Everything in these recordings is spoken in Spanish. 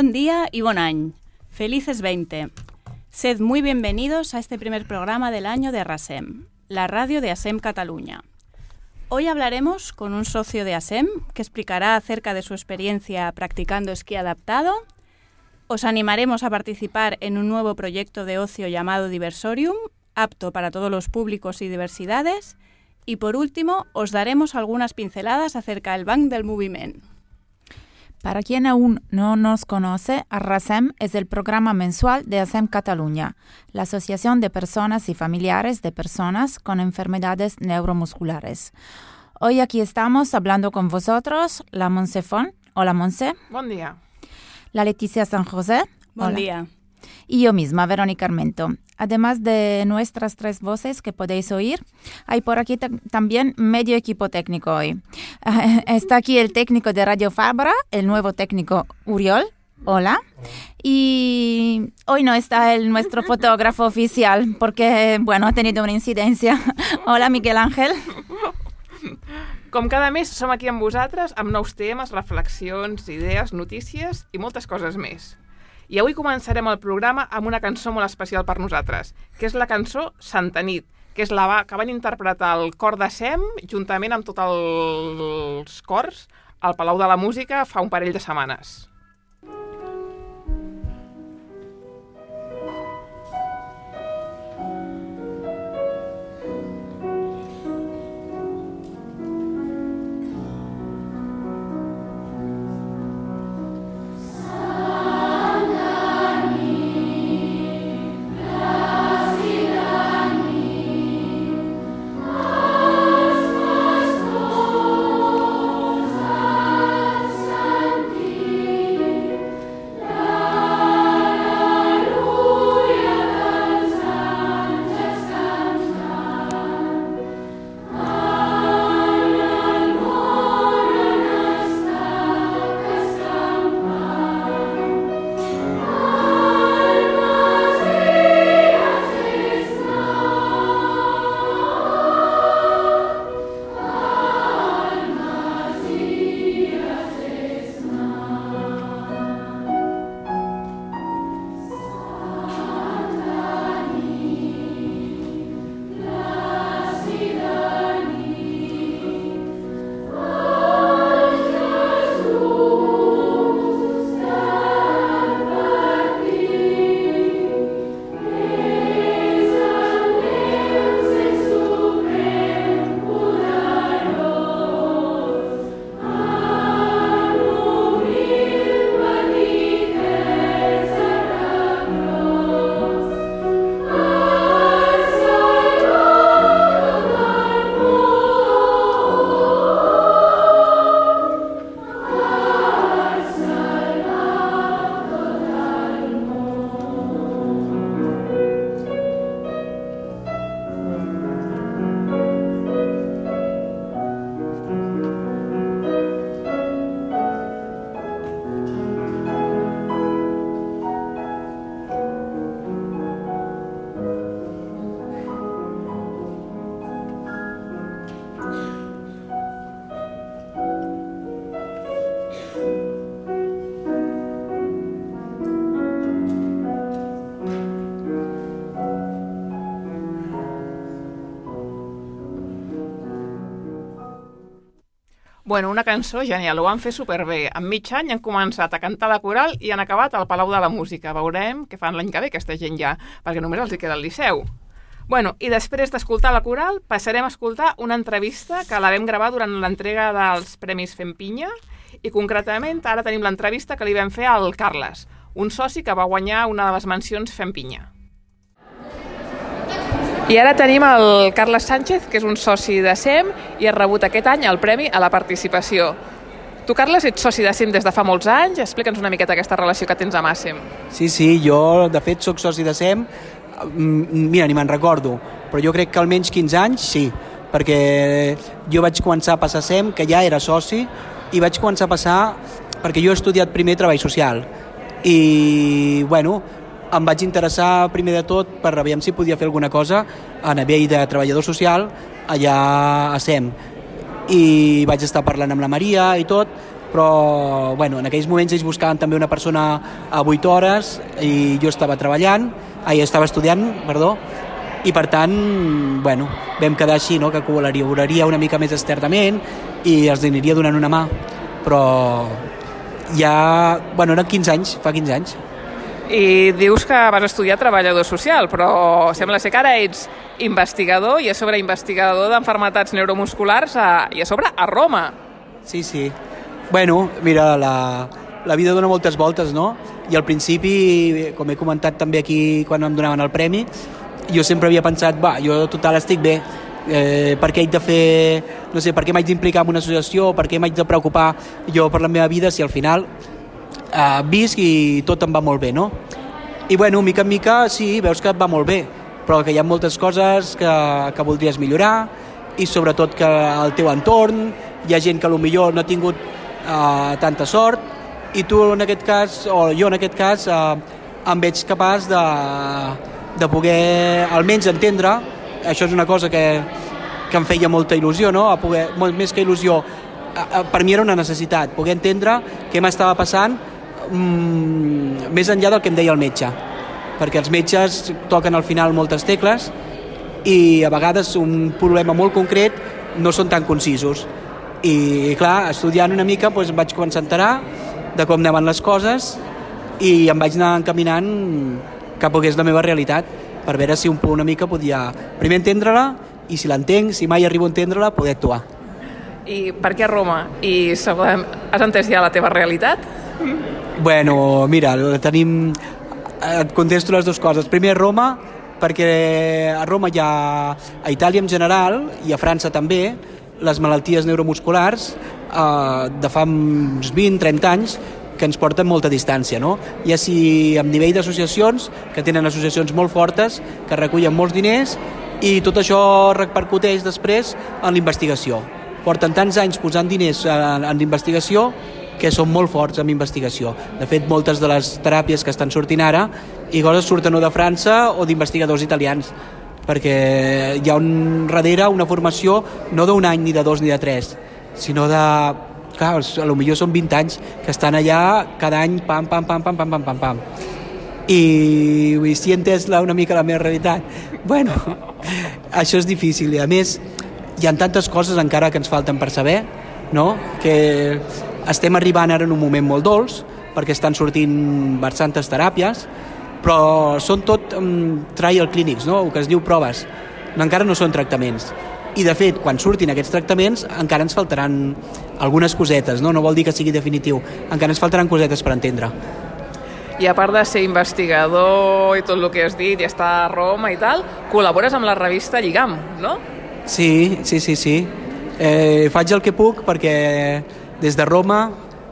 Bon día y bon año. Felices 20. Sed muy bienvenidos a este primer programa del año de RASEM, la radio de ASEM Cataluña. Hoy hablaremos con un socio de ASEM que explicará acerca de su experiencia practicando esquí adaptado. Os animaremos a participar en un nuevo proyecto de ocio llamado Diversorium, apto para todos los públicos y diversidades. Y por último, os daremos algunas pinceladas acerca del Banc del Moviment. Para quien aún no nos conoce, RASEM es el programa mensual de ASEM Cataluña, la Asociación de Personas y Familiares de Personas con Enfermedades Neuromusculares. Hoy aquí estamos hablando con vosotros, la Montse Font. Hola, Montse. Buen día. La Leticia San José. Buen día. Y yo misma, Verónica Armento. Además de nuestras tres voces que podéis oír, hay por aquí también medio equipo técnico hoy. Está aquí el técnico de Radio Fabra, el nuevo técnico Uriol. Hola. Y hoy no está nuestro fotógrafo oficial porque, bueno, ha tenido una incidencia. Hola, Miguel Ángel. Com cada mes, som aquí amb vosaltres amb nous temes, reflexions, idees, notícies i moltes coses més. I avui començarem el programa amb una cançó molt especial per nosaltres, que és la cançó Santa Nit, que és que van interpretar el cor d'ASEM juntament amb tots els cors al Palau de la Música fa un parell de setmanes. Bueno, una cançó genial, ho van fer superbé. En mig any han començat a cantar la coral i han acabat al Palau de la Música. Veurem què fan l'any que ve aquesta gent ja, perquè només els hi queda el Liceu. Bueno, i després d'escoltar la coral, passarem a escoltar una entrevista que la vam gravar durant l'entrega dels Premis Fem Pinya i concretament ara tenim l'entrevista que li vam fer al Carles, un soci que va guanyar una de les mencions Fem Pinya. I ara tenim el Carles Sánchez, que és un soci d'ASEM i ha rebut aquest any el Premi a la Participació. Tu, Carles, ets soci d'ASEM des de fa molts anys. Explica'ns una miqueta aquesta relació que tens amb ASEM. Sí, jo de fet soc soci d'ASEM, mira, ni me'n recordo, però jo crec que almenys 15 anys sí, perquè jo vaig començar a passar a ASEM, que ja era soci, i vaig començar a passar perquè jo he estudiat primer treball social i, bueno, em vaig interessar primer de tot per veure si podia fer alguna cosa a nivell de treballador social allà a SEM, i vaig estar parlant amb la Maria i tot, però bueno, en aquells moments ells buscaven també una persona a 8 hores i jo estava estudiant, i per tant, bueno, vam quedar així, no? Que col·laboraria una mica més externament i els aniria donant una mà, però ja, bueno, eren 15 anys, fa 15 anys. I dius que vas estudiar treballador social, però sembla ser que ara ets investigador i a sobre investigador d'enfermetats neuromusculars i a sobre a Roma. Sí. Bueno, mira, la vida dona moltes voltes, no? I al principi, com he comentat també aquí quan em donaven el premi, jo sempre havia pensat, jo total estic bé, per què haig de fer, no sé, per què m'haig d'implicar en una associació, per què m'haig de preocupar jo per la meva vida si al final visc i tot em va molt bé, no? I bueno, mica en mica sí, veus que et va molt bé, però que hi ha moltes coses que voldries millorar i sobretot que al teu entorn hi ha gent que potser no ha tingut tanta sort i tu en aquest cas, o jo en aquest cas, em veig capaç de poder almenys entendre, això és una cosa que em feia molta il·lusió, no? A poder, més que il·lusió, per mi era una necessitat, poder entendre què m'estava passant més enllà del que em deia el metge, perquè els metges toquen al final moltes tecles i a vegades un problema molt concret no són tan concisos i clar, estudiant una mica doncs em vaig començar a enterar de com anaven les coses i em vaig anar encaminant cap a que és la meva realitat per veure si una mica podia primer entendre-la i si l'entenc, si mai arribo a entendre-la, poder actuar. I per què Roma? I has entès ja la teva realitat? Bueno, mira, tenim... Et contesto les dues coses. Primer, Roma, perquè a Roma hi ha, a Itàlia en general, i a França també, les malalties neuromusculars de fa uns 20-30 anys que ens porten molta distància, no? Ja si a nivell d'associacions, que tenen associacions molt fortes, que recullen molts diners, i tot això repercuteix després en l'investigació. Porten tants anys posant diners en investigació que són molt forts en investigació. De fet, moltes de les teràpies que estan sortint ara i coses surten o de França o d'investigadors italians, perquè hi ha darrere una formació no d'un any, ni de 2, ni de 3, sinó de... Clar, potser són 20 anys que estan allà cada any, pam. I si he entès una mica la meva realitat. Bueno, això és difícil i a més hi ha tantes coses encara que ens falten per saber, no? Que estem arribant ara en un moment molt dolç perquè estan sortint bastantes teràpies, però són tot trial clínics, no? El que es diu proves, encara no són tractaments. I de fet, quan surtin aquests tractaments encara ens faltaran algunes cosetes, no vol dir que sigui definitiu, encara ens faltaran cosetes per entendre. I a part de ser investigador i tot el que has dit i estar a Roma i tal, col·labores amb la revista Lligam, no? Sí. Faig el que puc perquè des de Roma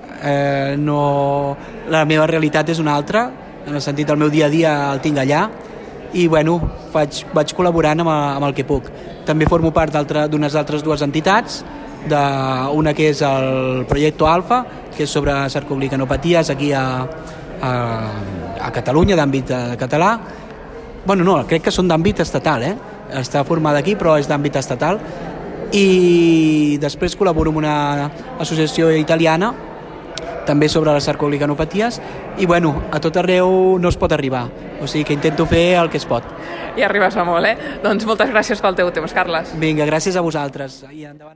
la meva realitat és una altra, en el sentit del meu dia a dia el tinc allà i bueno, vaig col·laborant amb el que puc. També formo part d'unes altres dues entitats, una que és el Proyecto Alfa, que és sobre sarcoglicanopaties aquí a Catalunya, d'àmbit català. Bueno, no, crec que són d'àmbit estatal, està formada aquí però és d'àmbit estatal. I després col·laboro amb una associació italiana també sobre les sarcoglicanopaties i bueno, a tot arreu no es pot arribar, o sigui que intento fer el que es pot. I arribes a molt, Doncs moltes gràcies pel teu temps, Carles. Vinga, gràcies a vosaltres. I endavant.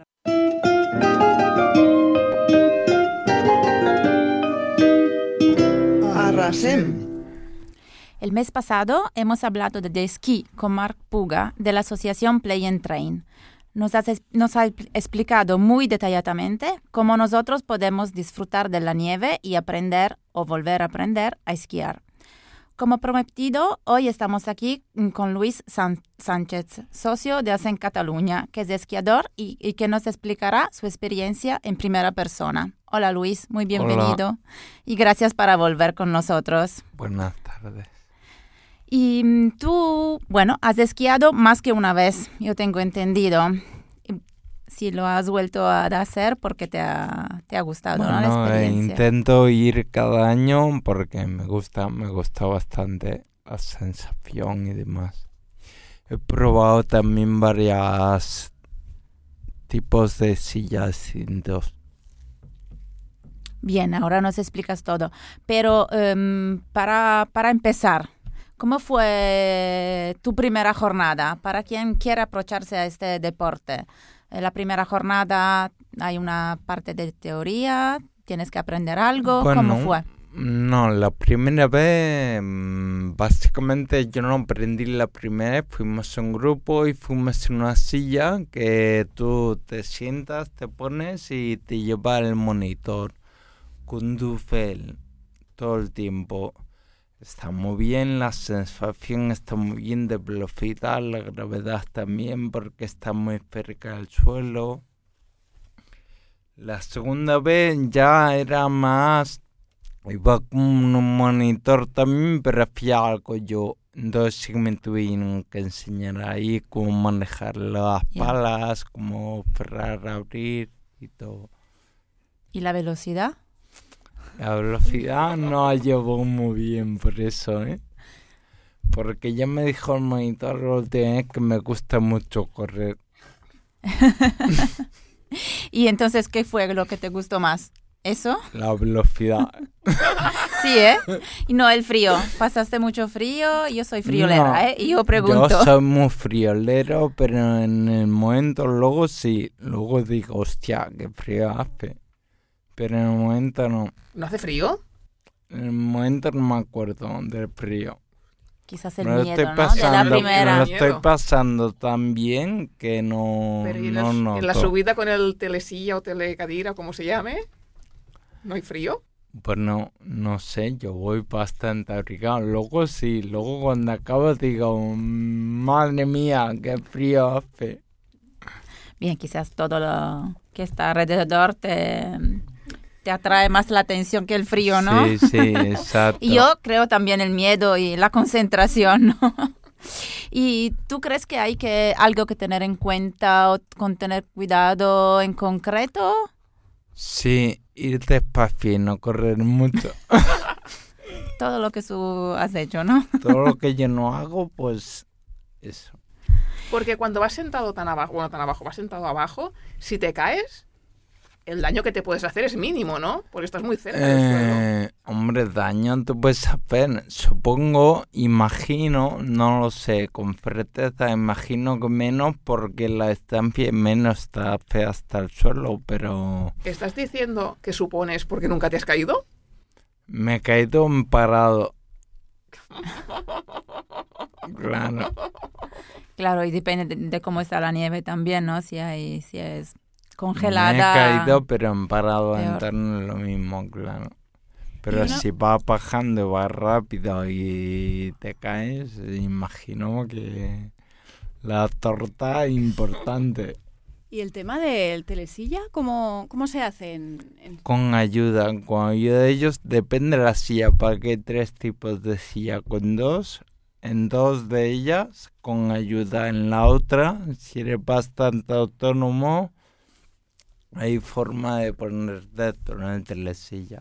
Arrasem. El mes pasado hemos hablado de esquí con Marc Puga de la asociación Play and Train. Nos ha explicado muy detalladamente cómo nosotros podemos disfrutar de la nieve y aprender o volver a aprender a esquiar. Como prometido, hoy estamos aquí con Luis Sánchez, socio de ASEM Cataluña, que es esquiador y que nos explicará su experiencia en primera persona. Hola Luis, muy bienvenido. Hola. Y gracias por volver con nosotros. Buenas tardes. Y tú, bueno, has esquiado más que una vez, yo tengo entendido. Si lo has vuelto a hacer porque te ha gustado, ¿no? La experiencia. Intento ir cada año porque me gusta bastante la sensación y demás. He probado también varios tipos de sillas distintos. Bien, ahora nos explicas todo. Pero para empezar, ¿cómo fue tu primera jornada? Para quien quiera aprovecharse a este deporte. En la primera jornada hay una parte de teoría, tienes que aprender algo. Bueno, ¿Cómo fue? No, la primera vez, básicamente yo no aprendí la primera vez, fuimos en grupo y fuimos en una silla que tú te sientas, te pones y te lleva el monitor. Conduce todo el tiempo. Está muy bien, la sensación está muy bien de velocidad, la gravedad también porque está muy cerca del suelo. La segunda vez ya era más, iba con un monitor también, pero hacía algo yo. Entonces sí me tuvieron que enseñar ahí cómo manejar las palas, cómo cerrar, abrir y todo. ¿Y la velocidad? La velocidad no la llevo muy bien por eso, ¿eh? Porque ya me dijo el monitor la última vez que me gusta mucho correr. ¿Y entonces qué fue lo que te gustó más? ¿Eso? La velocidad. Sí, ¿eh? Y no el frío. ¿Pasaste mucho frío? Yo soy friolera, No, ¿eh? Y yo pregunto. Yo soy muy friolero, pero en el momento luego sí. Luego digo, hostia, qué frío hace. Pero en el momento no. ¿No hace frío? En el momento no me acuerdo del frío. Quizás el Me lo miedo, estoy ¿no? pasando, De la me primera. lo estoy pasando tan bien que no, Pero ¿y no en la noto. subida con el telesilla o telecadira, como se llame? ¿No hay frío? Pues no sé, yo voy bastante abrigado. Luego sí, luego cuando acabo digo, madre mía, qué frío hace. Bien, quizás todo lo que está alrededor te atrae más la atención que el frío, ¿no? Sí, exacto. Y yo creo también el miedo y la concentración, ¿no? ¿Y tú crees que hay algo que tener en cuenta o con tener cuidado en concreto? Sí, ir despacio y no correr mucho. Todo lo que tú has hecho, ¿no? Todo lo que yo no hago, pues eso. Porque cuando vas sentado tan abajo, vas sentado abajo, si te caes, el daño que te puedes hacer es mínimo, ¿no? Porque estás muy cerca del suelo. Hombre, daño te puedes hacer. Supongo, imagino, no lo sé, con certeza, imagino que menos porque la estancia menos está fea hasta el suelo, pero... ¿Estás diciendo que supones porque nunca te has caído? Me he caído en parado. Claro. Claro, y depende de cómo está la nieve también, ¿no? Si es congelada. Me he caído, pero en parado Peor. entrar no es lo mismo, claro. Pero ¿Y no? si vas bajando, vas rápido y te caes, imagino que la torta es importante. ¿Y el tema del telesilla? ¿Cómo se hace Con ayuda de ellos, depende de la silla, porque hay 3 tipos de silla, con 2. En 2 de ellas, con ayuda. En la otra, si eres bastante autónomo, hay forma de poner dentro en el telesilla.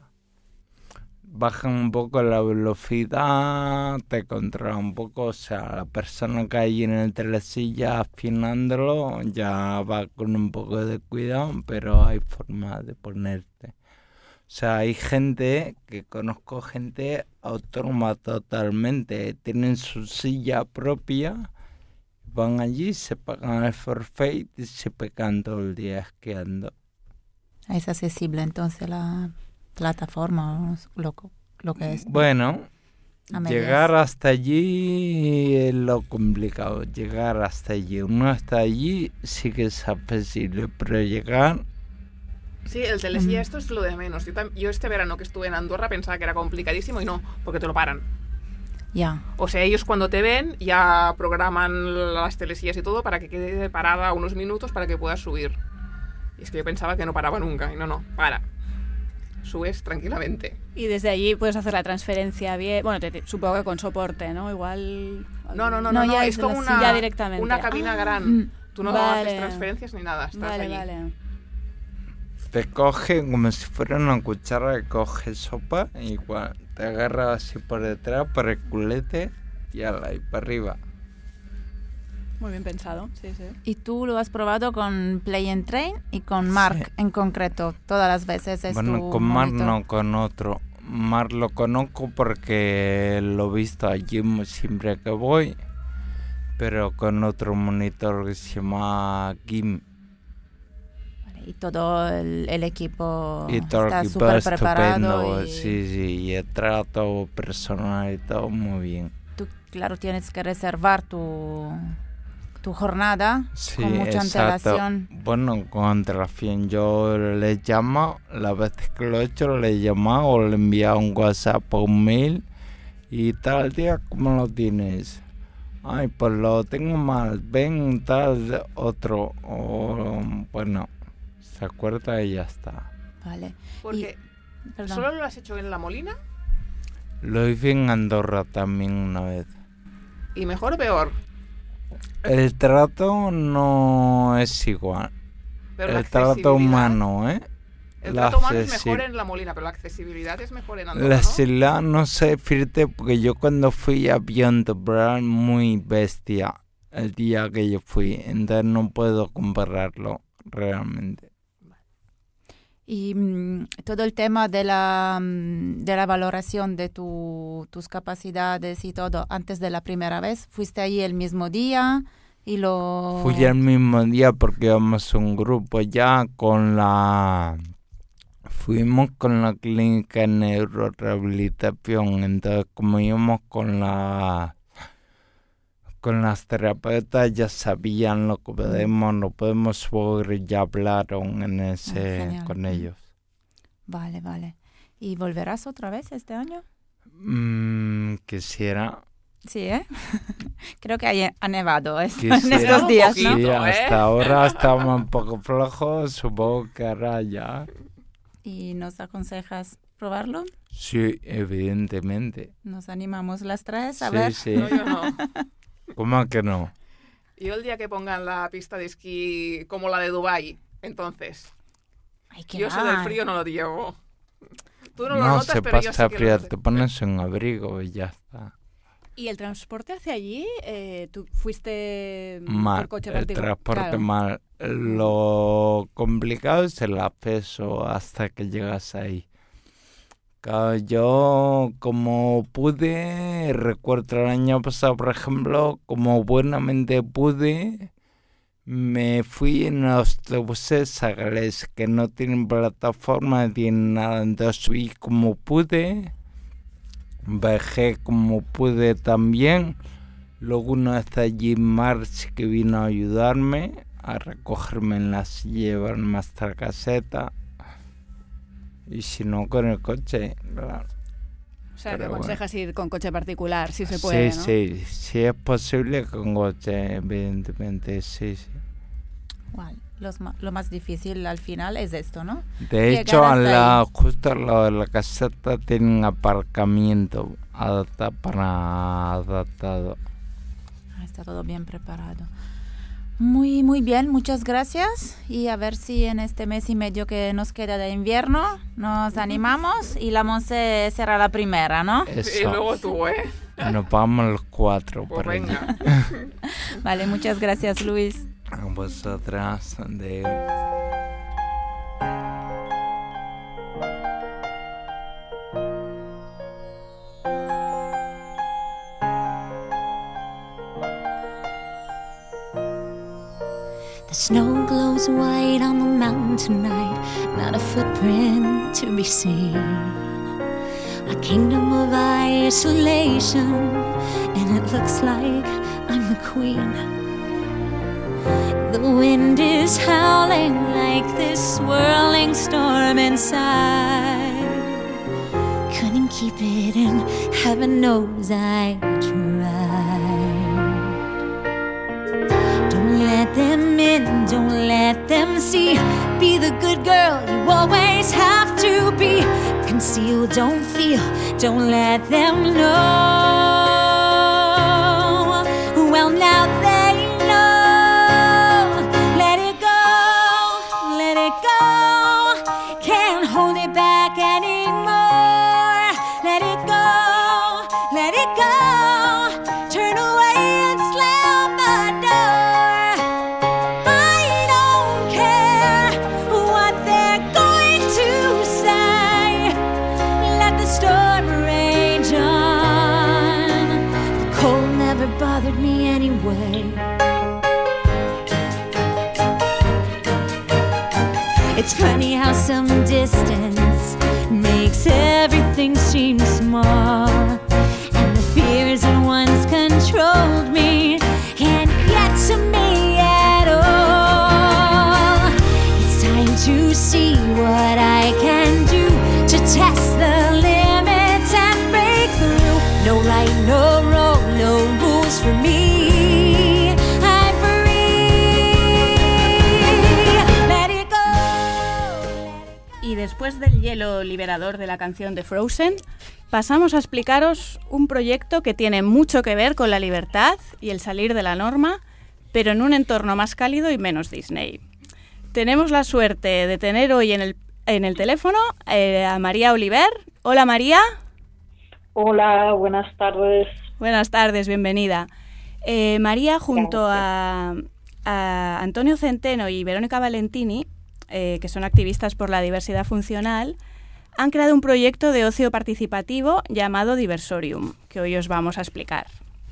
Bajan un poco la velocidad, te controla un poco, o sea, la persona que hay en el telesilla afinándolo ya va con un poco de cuidado, pero hay forma de ponerte. O sea, hay conozco gente autónoma totalmente, tienen su silla propia, van allí, se pagan el forfait y se pegan todo el día esquiando. Es accesible entonces la plataforma, lo que es. Bueno, A medias. llegar hasta allí es lo complicado, llegar hasta allí. Uno hasta allí sí que es accesible, pero llegar... Sí, el telesilla esto es lo de menos. Yo este verano que estuve en Andorra pensaba que era complicadísimo y no, porque te lo paran. Ya. O sea, ellos cuando te ven ya programan las telesillas y todo para que quede parada unos minutos para que puedas subir. Y es que yo pensaba que no paraba nunca. Y no, para. Subes tranquilamente. Y desde allí puedes hacer la transferencia bien. Bueno, supongo que con soporte, ¿no? Igual... No, ya es como la silla directamente. una cabina gran. Tú no vale. haces transferencias ni nada. Estás allí. Vale. Te coge como si fuera una cuchara que coge sopa, y igual te agarra así por detrás, por el culete y ala, y para arriba. Muy bien pensado, sí. Y tú lo has probado con Play and Train y con Mark en concreto, todas las veces. Bueno, con Mark no, con otro. Mark lo conozco porque lo he visto allí siempre que voy, pero con otro monitor que se llama Kim. Y todo el equipo Y todo está el equipo súper estupendo, preparado. sí, y el trato personal y todo muy bien. Tú, claro, tienes que reservar tu jornada con mucha antelación. Bueno, con antelación. Yo le llamo, las veces que lo he hecho, le he llamado o le he enviado un WhatsApp o un mail y tal día, ¿cómo lo tienes? Ay, pues lo tengo mal, ven tal otro, o bueno, se acuerda y ya está. Vale. Porque Perdón. ¿solo lo has hecho en La Molina? Lo hice en Andorra también una vez. ¿Y mejor o peor? El trato no es igual. Pero la El trato accesibilidad- humano, ¿eh? El La trato humano es accesi- mejor en La Molina, pero la accesibilidad es mejor en Andorra, La ¿no? ciudad no sé decirte porque yo cuando fui a Andorra muy bestia el día que yo fui, entonces no puedo compararlo realmente. Y todo el tema de la valoración de tus capacidades y todo, antes de la primera vez, ¿fuiste ahí el mismo día y lo...? Fui el mismo día porque íbamos un grupo ya con la... Fuimos con la clínica de neurorehabilitación, entonces como íbamos con las terapeutas ya sabían lo que no podemos subir, ya hablaron Genial. con ellos. Vale. ¿Y volverás otra vez este año? Quisiera. Sí, ¿eh? Creo que ha nevado en Quisiera. estos días, ¿no? Un Sí, poquito, ¿eh? hasta ahora estamos un poco flojos, supongo que ahora ya. ¿Y nos aconsejas probarlo? Sí, evidentemente. Nos animamos las tres a Sí, ver. sí. No, yo no. ¿Cómo que no? Yo el día que pongan la pista de esquí como la de Dubái, entonces, Ay, qué yo eso del mal. frío no lo llevo. Tú no lo No notas, se pero yo pasa sí que frío, lo noto. te pones un abrigo y ya está. ¿Y el transporte hacia allí? ¿Tú fuiste Mal, por coche el particular? transporte Claro. mal. Lo complicado es el acceso hasta que llegas ahí. Claro, yo como pude, recuerdo el año pasado, por ejemplo, como buenamente pude, me fui en los autobuses sagales que no tienen plataforma, no tienen nada, entonces subí como pude, bajé como pude también. Luego una vez allí March que vino a ayudarme a recogerme en la silla y llevarme hasta la caseta. Y si no, con el coche, claro. O sea, que Pero aconsejas ir con coche particular, si se puede, Sí, ¿no? sí, sí es posible con coche, evidentemente, sí. Igual, lo más difícil al final es esto, ¿no? De Llegar hecho, hasta justo al lado de la caseta tiene un aparcamiento adaptado. Está todo bien preparado. Muy, muy bien, muchas gracias. Y a ver si en este mes y medio que nos queda de invierno nos animamos y la Monse será la primera, ¿no? Y Eso, luego tú, ¿eh? nos vamos los 4 Pues por allí. venga. Vale, muchas gracias, Luis. A vosotras, de... The snow glows white on the mountain tonight, not a footprint to be seen. A kingdom of isolation, and it looks like I'm the queen. The wind is howling like this swirling storm inside. Couldn't keep it in, heaven knows I tried. Don't let them in, don't let them see. Be the good girl you always have to be. Conceal, don't feel, don't let them know. Well, now they know. Let it go, let it go. Can't hold it back anymore. Let it go, let it go. Turn away and slam the door. It's funny how some distance makes everything seem small, and the fears that once controlled me can't get to me at all. It's time to see what I can do to test the limits and break through. No right, no wrong, no rules for me. I'm free. Let it go. Y después del hielo liberador de la canción de Frozen, pasamos a explicaros un proyecto que tiene mucho que ver con la libertad y el salir de la norma, pero en un entorno más cálido y menos Disney. Tenemos la suerte de tener hoy en el teléfono a María Oliver. Hola, María. Hola, buenas tardes. Buenas tardes, bienvenida. María, junto a Antonio Centeno y Verónica Valentini, que son activistas por la diversidad funcional, han creado un proyecto de ocio participativo llamado Diversorium, que hoy os vamos a explicar.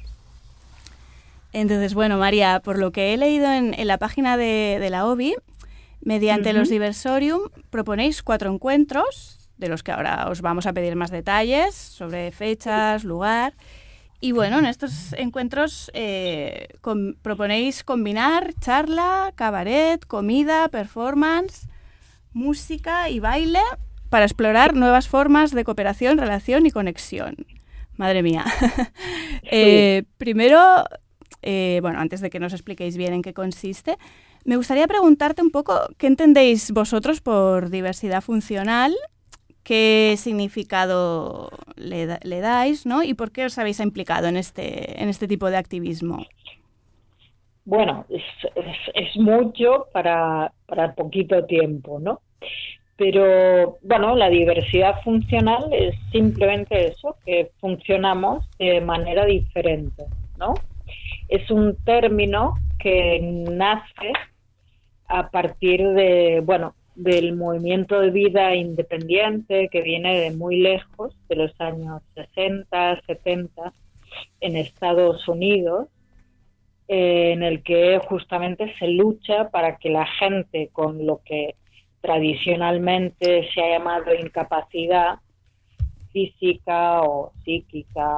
Entonces, bueno, María, por lo que he leído en la página de la OBI, mediante los Diversorium proponéis 4 encuentros, de los que ahora os vamos a pedir más detalles sobre fechas, lugar. Y bueno, en estos encuentros proponéis combinar charla, cabaret, comida, performance, música y baile para explorar nuevas formas de cooperación, relación y conexión. Madre mía. Primero, bueno, antes de que nos expliquéis bien en qué consiste, me gustaría preguntarte un poco qué entendéis vosotros por diversidad funcional, qué significado le dais, ¿no? Y por qué os habéis implicado en este tipo de activismo. Bueno, es mucho para poquito tiempo, ¿no? Pero, bueno, la diversidad funcional es simplemente eso, que funcionamos de manera diferente, ¿no? Es un término que nace a partir del movimiento de vida independiente que viene de muy lejos, de los años 60, 70, en Estados Unidos, en el que justamente se lucha para que la gente con lo que tradicionalmente se ha llamado incapacidad física o psíquica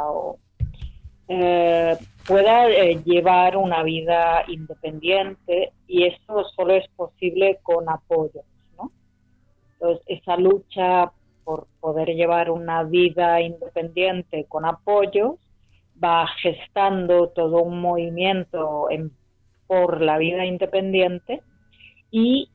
pueda llevar una vida independiente, y eso solo es posible con apoyos, ¿no? Entonces, esa lucha por poder llevar una vida independiente con apoyos va gestando todo un movimiento por la vida independiente, y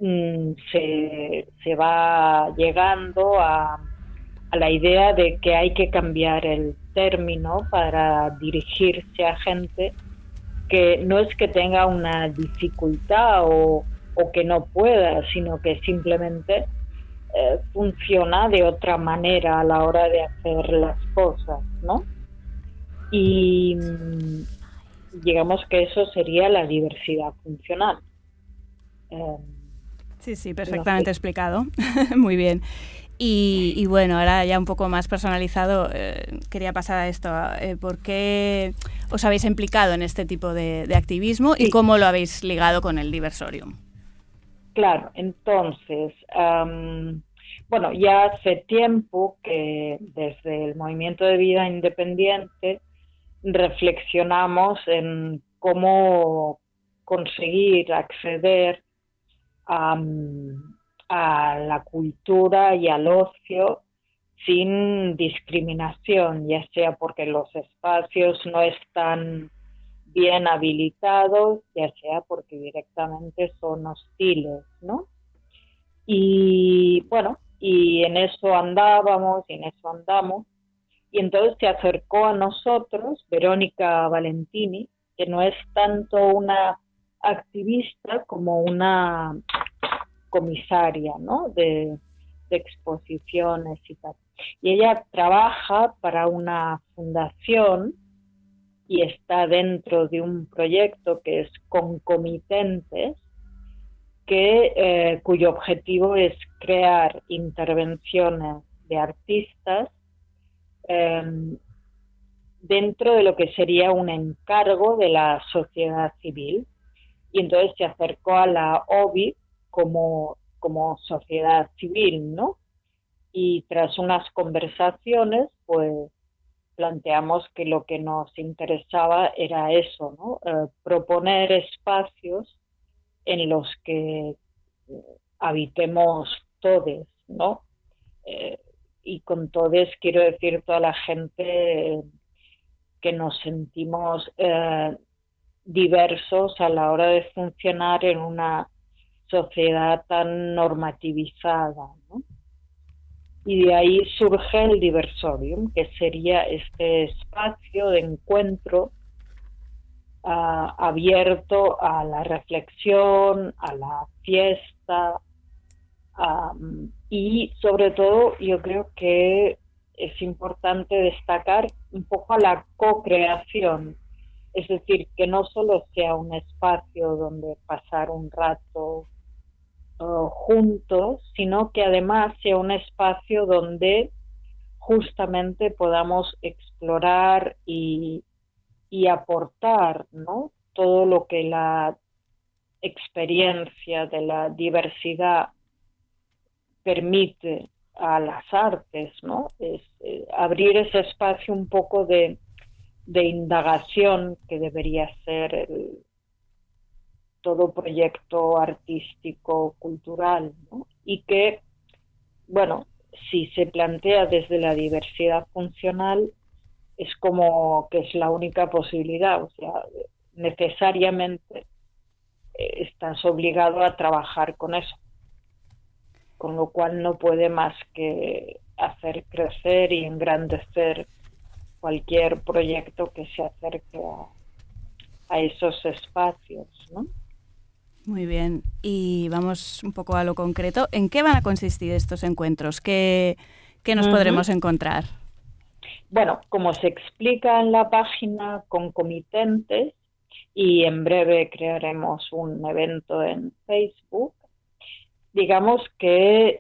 se va llegando a la idea de que hay que cambiar el término para dirigirse a gente que no es que tenga una dificultad o que no pueda, sino que simplemente funciona de otra manera a la hora de hacer las cosas, ¿no? Y digamos que eso sería la diversidad funcional. Sí, perfectamente explicado. Muy bien. Y bueno, ahora ya un poco más personalizado, quería pasar a esto. ¿Por qué os habéis implicado en este tipo de activismo y cómo lo habéis ligado con el Diversorium? Claro, entonces, bueno, ya hace tiempo que desde el Movimiento de Vida Independiente reflexionamos en cómo conseguir acceder a la cultura y al ocio sin discriminación, ya sea porque los espacios no están bien habilitados, ya sea porque directamente son hostiles, ¿no? Y bueno, y en eso andábamos, y en eso andamos, y entonces se acercó a nosotros Verónica Valentini, que no es tanto una activista como una comisaria, ¿no? de exposiciones y tal. Y ella trabaja para una fundación y está dentro de un proyecto que es Concomitentes, cuyo objetivo es crear intervenciones de artistas dentro de lo que sería un encargo de la sociedad civil. Y entonces se acercó a la OBI como como sociedad civil, ¿no? Y tras unas conversaciones, pues planteamos que lo que nos interesaba era eso, ¿no? Proponer espacios en los que habitemos todes, ¿no? Y con todes quiero decir toda la gente que nos sentimos diversos a la hora de funcionar en una sociedad tan normativizada, ¿no? Y de ahí surge el Diversorium, que sería este espacio de encuentro abierto a la reflexión, a la fiesta, y sobre todo yo creo que es importante destacar un poco a la co-creación, es decir, que no solo sea un espacio donde pasar un rato juntos, sino que además sea un espacio donde justamente podamos explorar y aportar, ¿no? Todo lo que la experiencia de la diversidad permite a las artes, ¿no? Es abrir ese espacio un poco de indagación que debería ser todo proyecto artístico, cultural, ¿no? Y que, bueno, si se plantea desde la diversidad funcional, es como que es la única posibilidad, o sea, necesariamente estás obligado a trabajar con eso, con lo cual no puede más que hacer crecer y engrandecer cualquier proyecto que se acerque a esos espacios, ¿no? Muy bien, y vamos un poco a lo concreto. ¿En qué van a consistir estos encuentros? ¿Qué nos podremos encontrar? Bueno, como se explica en la página Concomitentes, y en breve crearemos un evento en Facebook, digamos que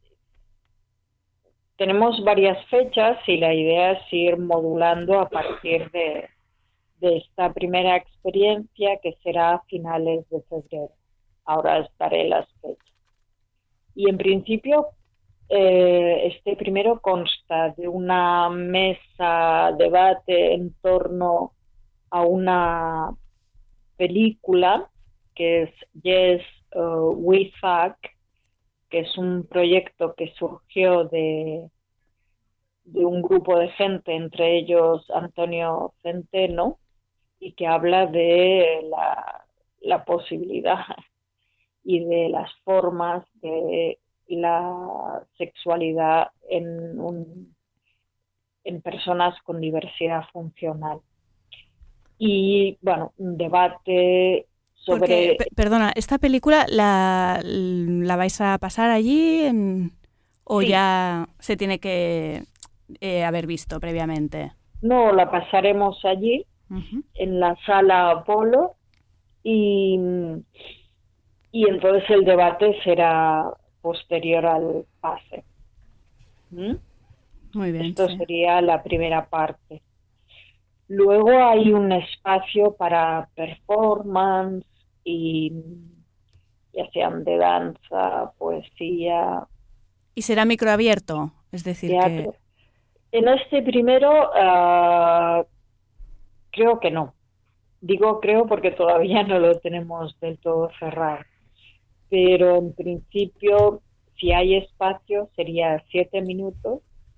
tenemos varias fechas y la idea es ir modulando a partir de esta primera experiencia, que será a finales de febrero. Ahora os daré las fechas. Y en principio este primero consta de una mesa debate en torno a una película que es Yes, We Fuck, que es un proyecto que surgió de un grupo de gente, entre ellos Antonio Centeno, y que habla de la posibilidad y de las formas de la sexualidad en personas con diversidad funcional. Y bueno, un debate sobre... Perdona, ¿esta película la vais a pasar allí o Sí. ya se tiene que haber visto previamente? No, la pasaremos allí, en la sala Apolo, y entonces el debate será posterior al pase. Muy bien. Esto sí. sería la primera parte. Luego hay un espacio para performance y ya sean de danza, poesía, ¿Y será microabierto? Es decir, teatro. En este primero creo que no. Digo creo porque todavía no lo tenemos del todo cerrado. Pero en principio, si hay espacio, sería 7 minutos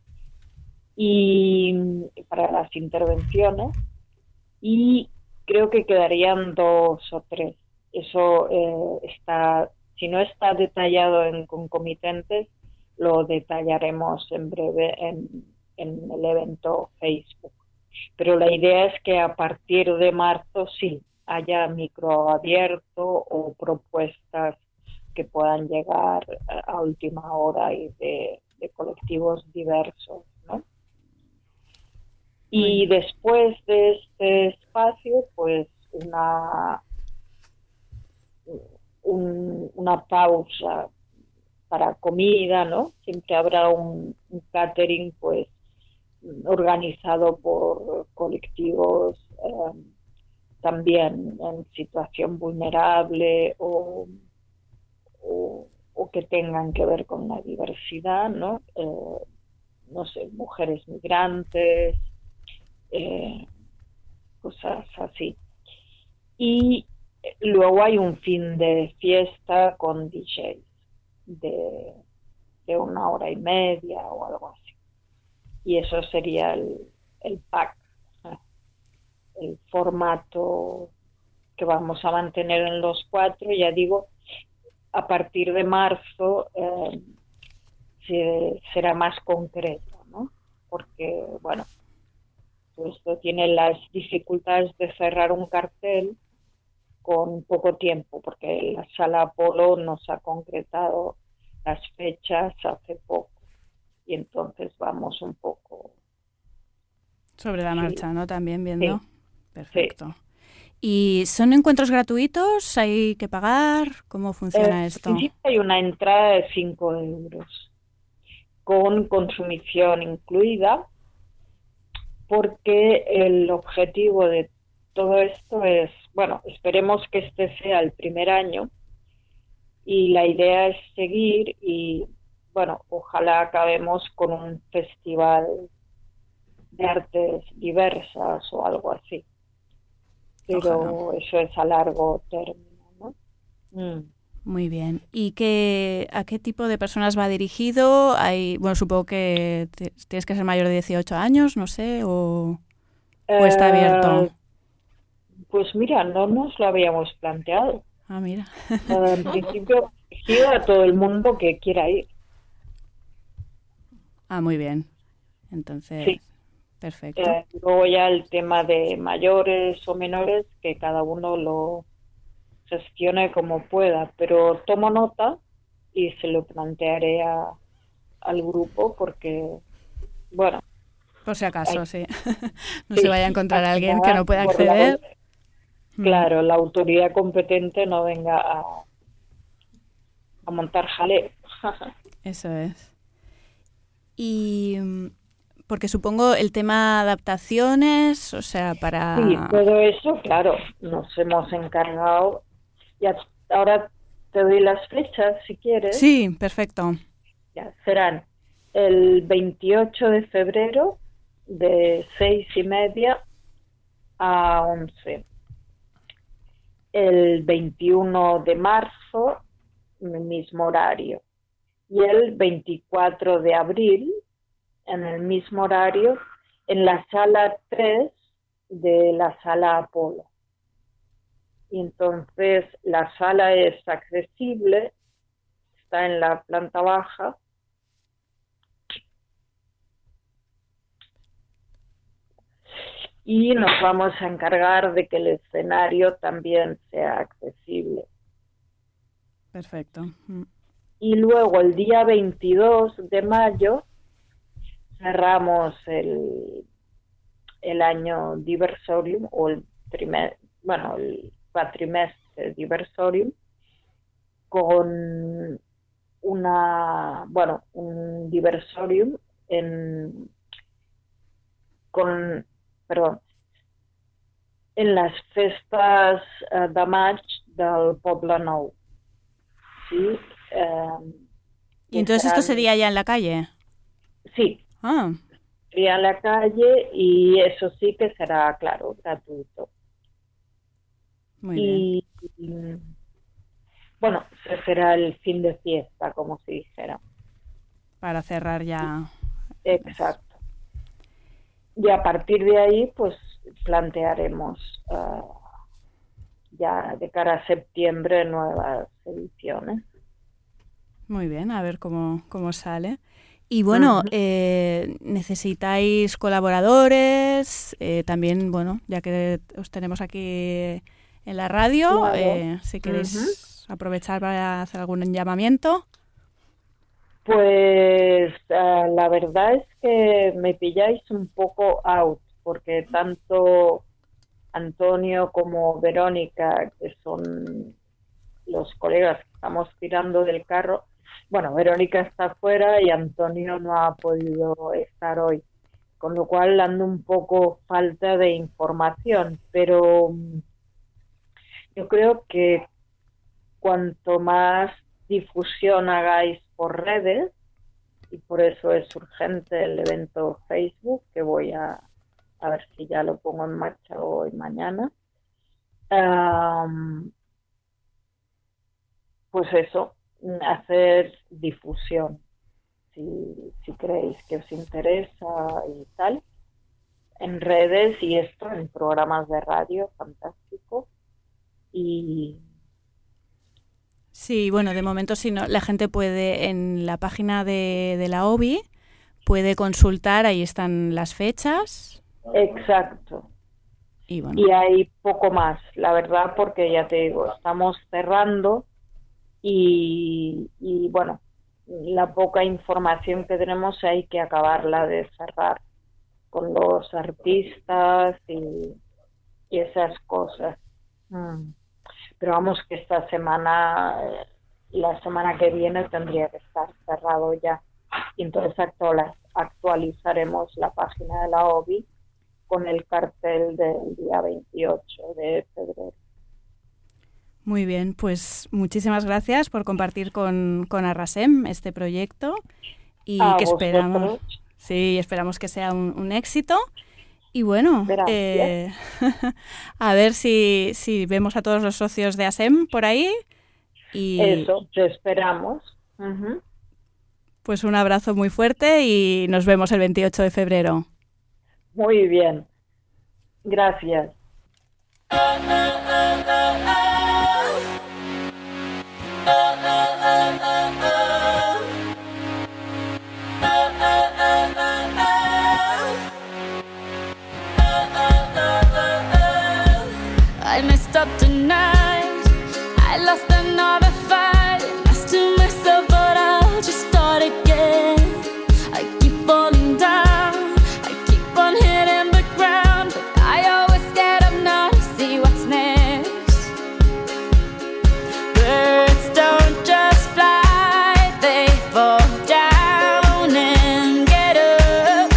y para las intervenciones, y creo que quedarían 2 o 3. Eso está, si no está detallado en Concomitentes, lo detallaremos en breve en el evento Facebook. Pero la idea es que a partir de marzo sí haya microabierto o propuestas que puedan llegar a última hora y de colectivos diversos, ¿no? Y después de este espacio, pues una pausa para comida, ¿no? Siempre habrá un catering, pues, organizado por colectivos también en situación vulnerable o o que tengan que ver con la diversidad, ¿no? No sé, mujeres migrantes, cosas así. Y luego hay un fin de fiesta con DJs de 1 hora y media o algo así. Y eso sería el pack, el formato que vamos a mantener en los 4. Ya digo, a partir de marzo será más concreto, ¿no? Porque, bueno, esto tiene las dificultades de cerrar un cartel con poco tiempo, porque la Sala Apolo nos ha concretado las fechas hace poco y entonces vamos un poco sobre la marcha, ¿no? También viendo. Sí. Perfecto. Sí. ¿Y son encuentros gratuitos? ¿Hay que pagar? ¿Cómo funciona esto? En principio hay una entrada de 5 euros con consumición incluida, porque el objetivo de todo esto es, bueno, esperemos que este sea el primer año y la idea es seguir y, bueno, ojalá acabemos con un festival de artes diversas o algo así. Pero Ojalá. eso es a largo término, ¿no? Muy bien. ¿Y a qué tipo de personas va dirigido? Bueno, supongo que tienes que ser mayor de 18 años, no sé, o está abierto. Pues mira, no nos lo habíamos planteado. Ah, mira. En principio, quiero a todo el mundo que quiera ir. Ah, muy bien. Entonces, Sí. Perfecto. Luego ya el tema de mayores o menores, que cada uno lo gestione como pueda, pero tomo nota y se lo plantearé al grupo porque, bueno, Por si acaso, sí. No sí, se vaya a encontrar al alguien final, que no pueda por acceder. Claro, la autoridad competente no venga a montar jaleo. Eso es. Y porque supongo el tema adaptaciones, o sea, para... Sí, todo eso, claro, nos hemos encargado. Ya, ahora te doy las fechas, si quieres. Sí, perfecto. Ya, serán el 28 de febrero de 6:30 a 11. El 21 de marzo, en el mismo horario. Y el 24 de abril, en el mismo horario, en la sala 3 de la Sala Apolo. Y entonces la sala es accesible, está en la planta baja. Y nos vamos a encargar de que el escenario también sea accesible. Perfecto. Y luego el día 22 de mayo cerramos el año Diversorium o el cuatrimestre Diversorium con un Diversorium en las festas de maig del Poble Nou. Sí, ¿Y entonces esto sería ya en la calle? Sí, Ah, sería en la calle y eso sí que será, claro, gratuito. muy bien. Y bueno, ese será el fin de fiesta, como se dijera. Para cerrar ya. Exacto. Y a partir de ahí, pues plantearemos ya de cara a septiembre nuevas ediciones. Muy bien, a ver cómo sale. Y bueno, necesitáis colaboradores, también, bueno, ya que os tenemos aquí en la radio, Claro. si queréis aprovechar para hacer algún llamamiento. Pues la verdad es que me pilláis un poco out, porque tanto Antonio como Verónica, que son los colegas que estamos tirando del carro, bueno, Verónica está fuera y Antonio no ha podido estar hoy, con lo cual ando un poco falta de información, pero yo creo que cuanto más difusión hagáis por redes, y por eso es urgente el evento Facebook, que voy a ver si ya lo pongo en marcha hoy, mañana. Pues eso, hacer difusión, si creéis que os interesa y tal, en redes, y esto en programas de radio, fantástico. Y sí, bueno, de momento si no, la gente puede en la página de la OBI, puede consultar, ahí están las fechas. Exacto. Y bueno, Y hay poco más, la verdad, porque ya te digo, estamos cerrando y bueno, la poca información que tenemos hay que acabarla de cerrar con los artistas y esas cosas. Pero vamos, que esta semana, la semana que viene tendría que estar cerrado ya. Y entonces actualizaremos la página de la OBI con el cartel del día 28 de febrero. muy bien, pues muchísimas gracias por compartir con Arrasem este proyecto y A que vosotros. esperamos que sea un éxito. Y bueno, Gracias. a ver si vemos a todos los socios de ASEM por ahí. Y Eso, te esperamos. pues un abrazo muy fuerte y nos vemos el 28 de febrero. Muy bien. Gracias. I messed up tonight. I lost another fight. Lost to myself, but I'll just start again. I keep falling down. I keep on hitting the ground, but I always get up now to see what's next. Birds don't just fly, they fall down and get up.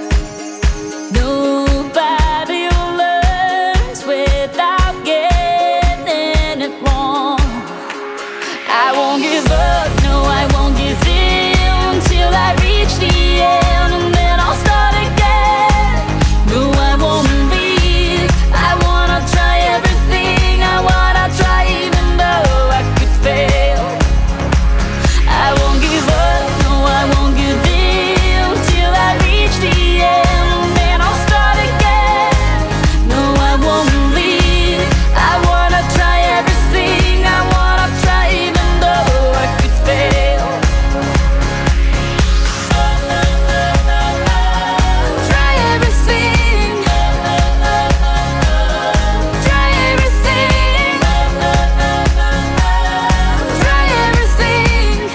Nobody learns without getting it wrong. I won't give up, no, I won't give in till I reach the end, and then I'll start again. No, I won't leave. I wanna try everything. I wanna try even though I could fail. I won't give up, no, I won't give in till I reach the end, and then I'll start again. No, I won't leave. I wanna try everything. I wanna try even though I could fail. Try everything. Try everything. Try everything.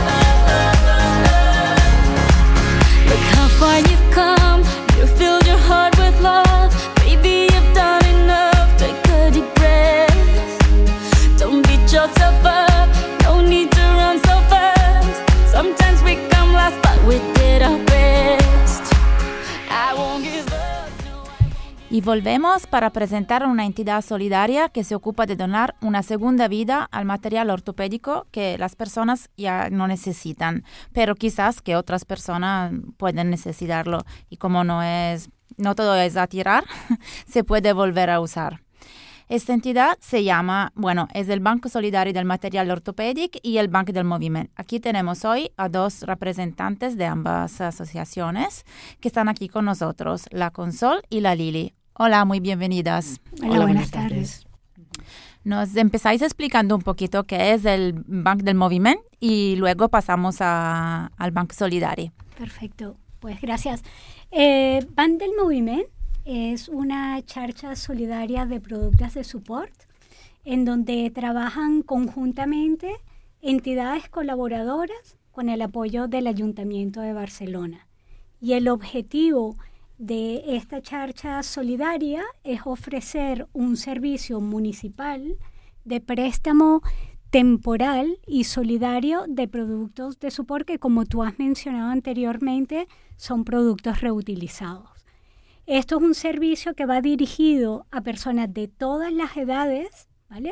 Look how far you've come. You filled your heart with love. Baby, you've done enough. Take a deep breath. Don't beat yourself up. No need to run so fast. Sometimes we come last, but we did our best. I won't give up. No, I won't. Y volvemos para presentar una entidad solidaria que se ocupa de donar una segunda vida al material ortopédico que las personas ya no necesitan, pero quizás que otras personas pueden necesitarlo. Y como no todo es a tirar, se puede volver a usar. Esta entidad se llama, es el Banco Solidario del Material Ortopédico y el Banco del Moviment. Aquí tenemos hoy a dos representantes de ambas asociaciones que están aquí con nosotros, la Consol y la Lili. Hola, muy bienvenidas. Hola, buenas tardes. Nos empezáis explicando un poquito qué es el Banco del Moviment y luego pasamos al Banco Solidario. Perfecto, pues gracias. Banc del Moviment es una xarxa solidaria de productos de support en donde trabajan conjuntamente entidades colaboradoras con el apoyo del Ayuntamiento de Barcelona. Y el objetivo de esta xarxa solidaria es ofrecer un servicio municipal de préstamo temporal y solidario de productos de support que, como tú has mencionado anteriormente, son productos reutilizados. Esto es un servicio que va dirigido a personas de todas las edades ¿vale?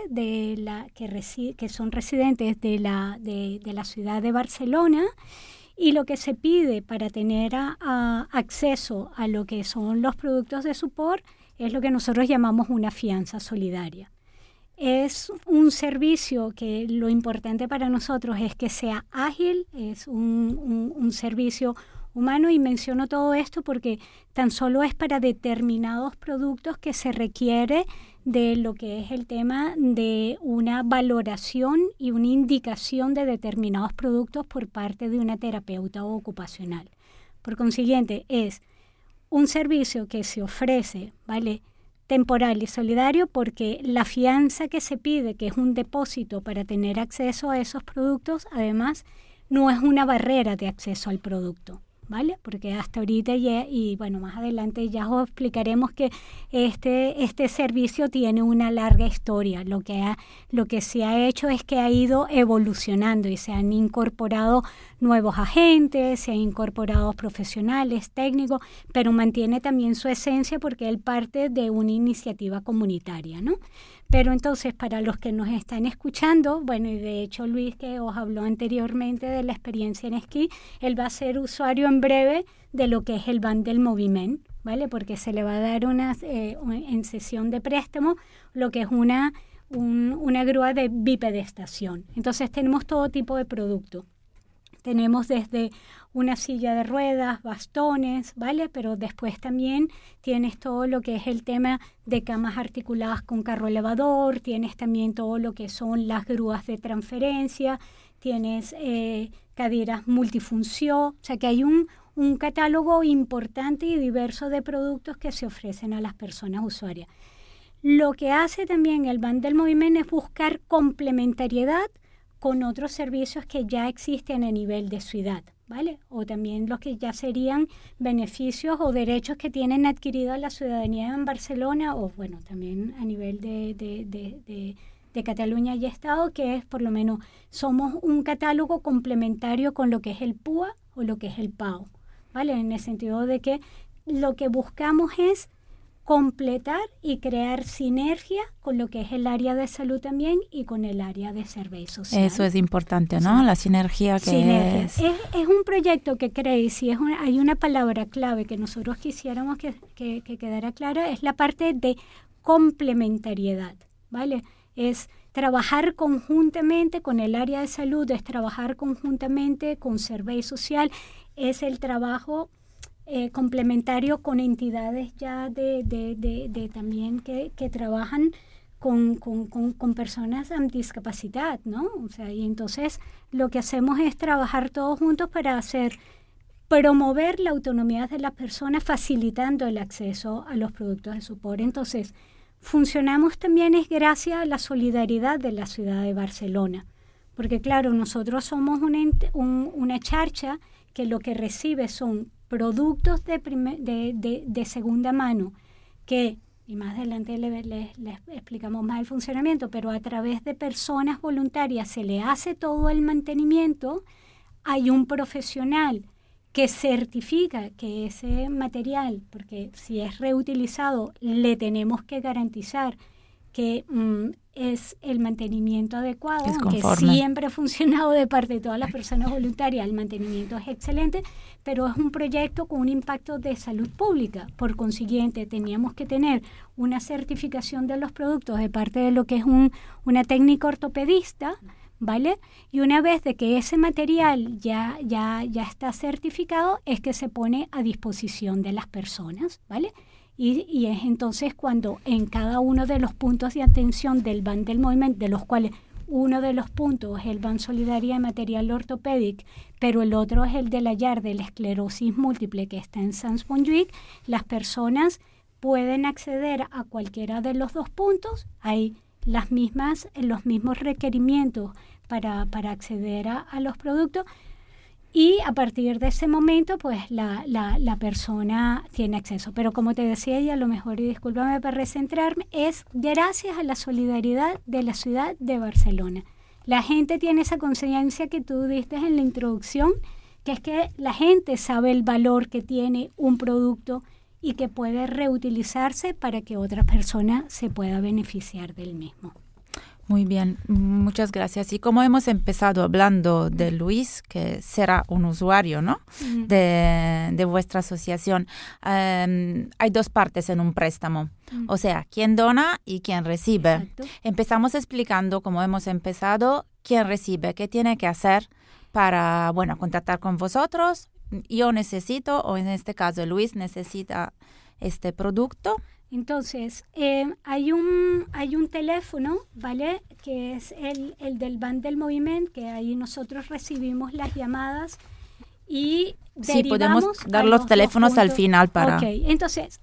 Que son residentes de la ciudad de Barcelona, y lo que se pide para tener acceso a lo que son los productos de support es lo que nosotros llamamos una fianza solidaria. Es un servicio que lo importante para nosotros es que sea ágil, es un servicio humano, y menciono todo esto porque tan solo es para determinados productos que se requiere de lo que es el tema de una valoración y una indicación de determinados productos por parte de una terapeuta ocupacional. Por consiguiente, es un servicio que se ofrece, ¿vale?, temporal y solidario, porque la fianza que se pide, que es un depósito para tener acceso a esos productos, además no es una barrera de acceso al producto, ¿vale? Porque hasta ahorita y bueno, más adelante ya os explicaremos que este servicio tiene una larga historia. Lo que se ha hecho es que ha ido evolucionando y se han incorporado nuevos agentes, se han incorporado profesionales, técnicos, pero mantiene también su esencia porque él parte de una iniciativa comunitaria, ¿no? Pero entonces, para los que nos están escuchando, bueno, y de hecho Luis, que os habló anteriormente de la experiencia en esquí, él va a ser usuario en breve de lo que es el Van del Moviment, ¿vale? Porque se le va a dar en sesión de préstamo lo que es una grúa de bipedestación. Entonces tenemos todo tipo de producto. Tenemos desde una silla de ruedas, bastones, ¿vale? Pero después también tienes todo lo que es el tema de camas articuladas con carro elevador, tienes también todo lo que son las grúas de transferencia, tienes caderas multifunción, o sea que hay un catálogo importante y diverso de productos que se ofrecen a las personas usuarias. Lo que hace también el Van del Moviment es buscar complementariedad con otros servicios que ya existen a nivel de ciudad, ¿vale? O también los que ya serían beneficios o derechos que tienen adquirido la ciudadanía en Barcelona, o bueno, también a nivel de Cataluña y Estado, que es por lo menos somos un catálogo complementario con lo que es el PUA o lo que es el PAO, ¿vale? En el sentido de que lo que buscamos es completar y crear sinergia con lo que es el área de salud también y con el área de servicios sociales. Eso es importante, ¿no? Sí. La sinergia que es un proyecto que creéis, y hay una palabra clave que nosotros quisiéramos que quedara clara, es la parte de complementariedad, ¿vale? Es trabajar conjuntamente con el área de salud, es trabajar conjuntamente con servicio social, es el trabajo complementario con entidades ya de también que trabajan con personas con discapacidad, ¿no? O sea, y entonces lo que hacemos es trabajar todos juntos para promover la autonomía de las personas, facilitando el acceso a los productos de support. Entonces, funcionamos también es gracias a la solidaridad de la ciudad de Barcelona, porque claro, nosotros somos una charcha que lo que recibe son productos de segunda mano, que, y más adelante les explicamos más el funcionamiento, pero a través de personas voluntarias se le hace todo el mantenimiento. Hay un profesional que certifica que ese material, porque si es reutilizado, le tenemos que garantizar que es el mantenimiento adecuado, aunque siempre ha funcionado de parte de todas las personas voluntarias, el mantenimiento es excelente, pero es un proyecto con un impacto de salud pública. Por consiguiente, teníamos que tener una certificación de los productos de parte de lo que es una técnica ortopedista, ¿vale? Y una vez de que ese material ya está certificado, es que se pone a disposición de las personas, ¿vale? Y es entonces cuando en cada uno de los puntos de atención del Van del Moviment, de los cuales uno de los puntos es el Van Solidaria de Material Ortopédico, pero el otro es el de la YAR de la esclerosis múltiple que está en Sants-Montjuïc, las personas pueden acceder a cualquiera de los dos puntos. Hay los mismos requerimientos para acceder a los productos. Y a partir de ese momento, pues la persona tiene acceso. Pero como te decía, y a lo mejor, y discúlpame para recentrarme, es gracias a la solidaridad de la ciudad de Barcelona. La gente tiene esa conciencia que tú diste en la introducción, que es que la gente sabe el valor que tiene un producto y que puede reutilizarse para que otra persona se pueda beneficiar del mismo. Muy bien, muchas gracias. Y como hemos empezado hablando de Luis, que será un usuario, ¿no? de vuestra asociación, hay dos partes en un préstamo. O sea, quién dona y quién recibe. Exacto. Empezamos explicando cómo hemos empezado, quién recibe, qué tiene que hacer para, bueno, contactar con vosotros. Yo necesito, o en este caso Luis necesita este producto. Entonces, hay un teléfono, ¿vale? Que es el del Banc del Moviment, que ahí nosotros recibimos las llamadas y Sí, podemos derivamos dar a los dos teléfonos al puntos. final para... Ok, entonces,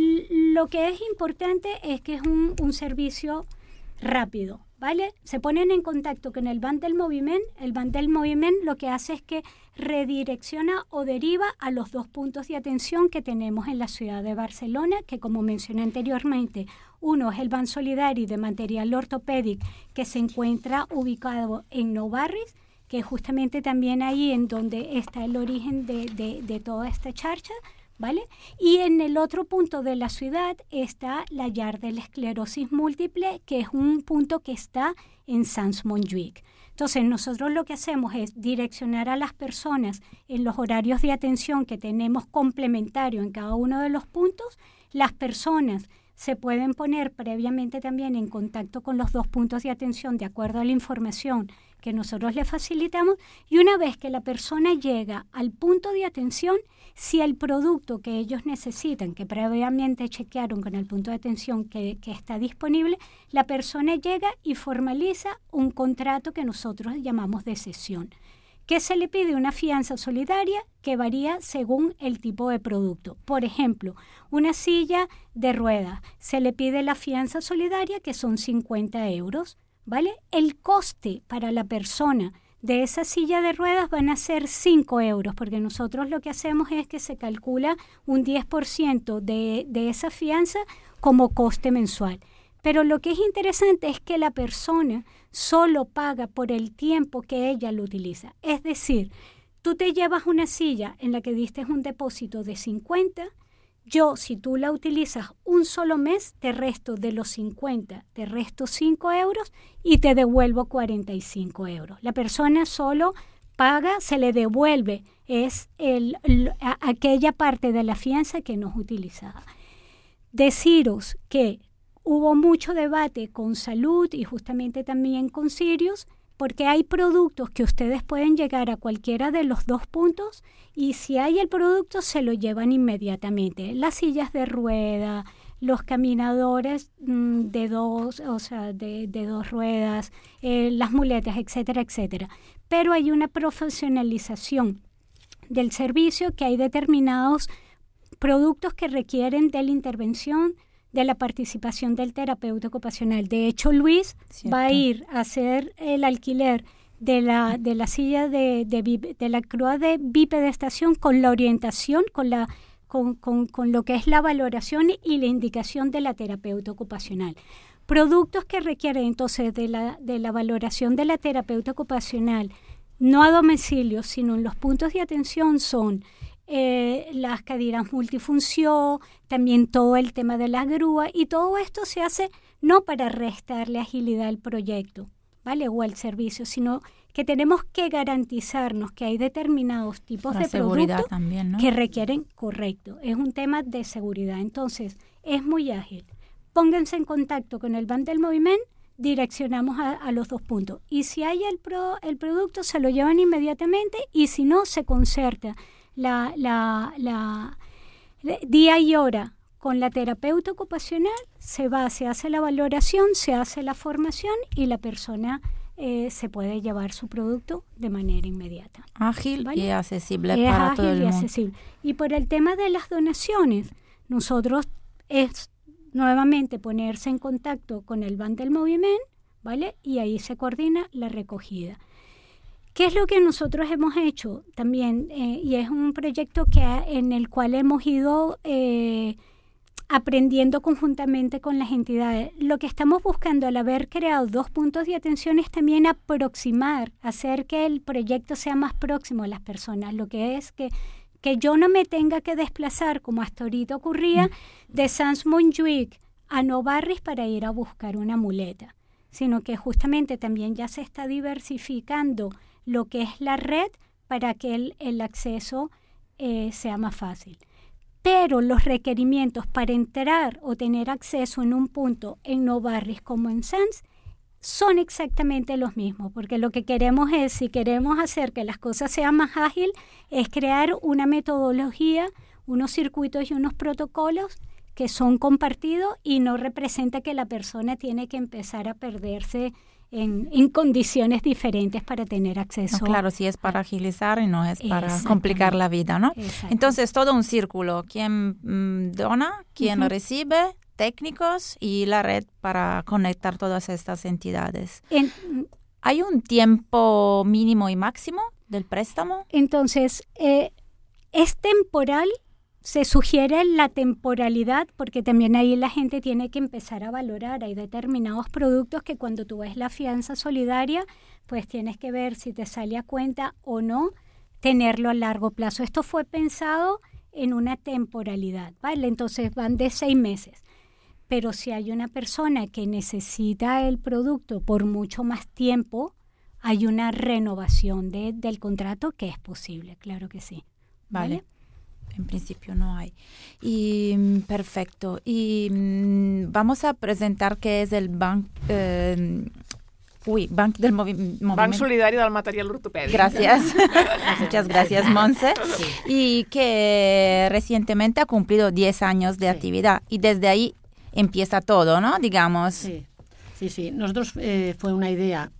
lo que es importante es que es un servicio rápido, ¿vale? Se ponen en contacto con el Banc del Moviment. El Banc del Moviment lo que hace es que redirecciona o deriva a los 2 puntos de atención que tenemos en la ciudad de Barcelona, que como mencioné anteriormente, uno es el Banc Solidari de material ortopédico, que se encuentra ubicado en Nou Barris, que es justamente también ahí en donde está el origen de toda esta xarxa, ¿vale? Y en el otro punto de la ciudad está la llar de la esclerosis múltiple, que es un punto que está en Sants-Montjuïc. Entonces, nosotros lo que hacemos es direccionar a las personas en los horarios de atención que tenemos complementario en cada uno de los puntos. Las personas se pueden poner previamente también en contacto con los 2 puntos de atención de acuerdo a la información que nosotros le facilitamos, y una vez que la persona llega al punto de atención, si el producto que ellos necesitan, que previamente chequearon con el punto de atención que está disponible, la persona llega y formaliza un contrato que nosotros llamamos de cesión, que se le pide una fianza solidaria que varía según el tipo de producto. Por ejemplo, una silla de ruedas, se le pide la fianza solidaria que son 50 euros, ¿vale? El coste para la persona de esa silla de ruedas van a ser 5 euros, porque nosotros lo que hacemos es que se calcula un 10% de esa fianza como coste mensual. Pero lo que es interesante es que la persona solo paga por el tiempo que ella lo utiliza. Es decir, tú te llevas una silla en la que diste un depósito de 50. Yo, si tú la utilizas un solo mes, te resto de los 50, te resto 5 euros y te devuelvo 45 euros. La persona solo paga, se le devuelve, es aquella parte de la fianza que no es utilizada. Deciros que hubo mucho debate con Salud y justamente también con Sirius, porque hay productos que ustedes pueden llegar a cualquiera de los 2 puntos y si hay el producto se lo llevan inmediatamente. Las sillas de rueda, los caminadores de 2 ruedas, las muletas, etcétera, etcétera. Pero hay una profesionalización del servicio, que hay determinados productos que requieren de la intervención, de la participación del terapeuta ocupacional. De hecho, Luis va a ir a hacer el alquiler de la silla de la grúa de bipedestación con la orientación, con lo que es la valoración y la indicación de la terapeuta ocupacional. Productos que requieren entonces de la valoración de la terapeuta ocupacional, no a domicilio, sino en los puntos de atención, son las caderas multifunción, también todo el tema de la grúa, y todo esto se hace no para restarle agilidad al proyecto, ¿vale? O al servicio, sino que tenemos que garantizarnos que hay determinados tipos de productos también, ¿no? Que requieren, correcto, es un tema de seguridad. Entonces, es muy ágil. Pónganse en contacto con el Banc del Moviment, direccionamos a los 2 puntos. Y si hay el producto, se lo llevan inmediatamente, y si no, se concerta la día y hora con la terapeuta ocupacional, se hace la valoración, se hace la formación y la persona se puede llevar su producto de manera inmediata. Ágil, ¿vale? Y accesible es para ágil todo el y mundo. Accesible. Y por el tema de las donaciones, nosotros es nuevamente ponerse en contacto con el Banc del Moviment, ¿vale? Y ahí se coordina la recogida. ¿Qué es lo que nosotros hemos hecho también? Y es un proyecto en el cual hemos ido aprendiendo conjuntamente con las entidades. Lo que estamos buscando al haber creado 2 puntos de atención es también aproximar, hacer que el proyecto sea más próximo a las personas, lo que es que yo no me tenga que desplazar, como hasta ahorita ocurría, de Sants-Montjuïc a Nou Barris para ir a buscar una muleta, sino que justamente también ya se está diversificando lo que es la red para que el acceso sea más fácil. Pero los requerimientos para entrar o tener acceso en un punto en No Barris como en Sants son exactamente los mismos, porque lo que queremos es, si queremos hacer que las cosas sean más ágiles, es crear una metodología, unos circuitos y unos protocolos que son compartidos y no representa que la persona tiene que empezar a perderse en condiciones diferentes para tener acceso. No, claro, sí es para agilizar y no es para complicar la vida, ¿no? Entonces, todo un círculo. ¿Quién dona? ¿Quién recibe? Técnicos y la red para conectar todas estas entidades. ¿Hay un tiempo mínimo y máximo del préstamo? Entonces, es temporal. Se sugiere la temporalidad porque también ahí la gente tiene que empezar a valorar. Hay determinados productos que cuando tú ves la fianza solidaria, pues tienes que ver si te sale a cuenta o no tenerlo a largo plazo. Esto fue pensado en una temporalidad, ¿vale? Entonces van de 6 meses. Pero si hay una persona que necesita el producto por mucho más tiempo, hay una renovación del contrato que es posible, claro que sí. Vale. En principio no hay. Y perfecto. Y vamos a presentar qué es el Banc del Movimiento. Banc Solidario del Material Ortopèdic. Gracias. Muchas gracias, Montse. Sí. Y que recientemente ha cumplido 10 años de actividad. Y desde ahí empieza todo, ¿no? Digamos. Sí. Nosotros fue una idea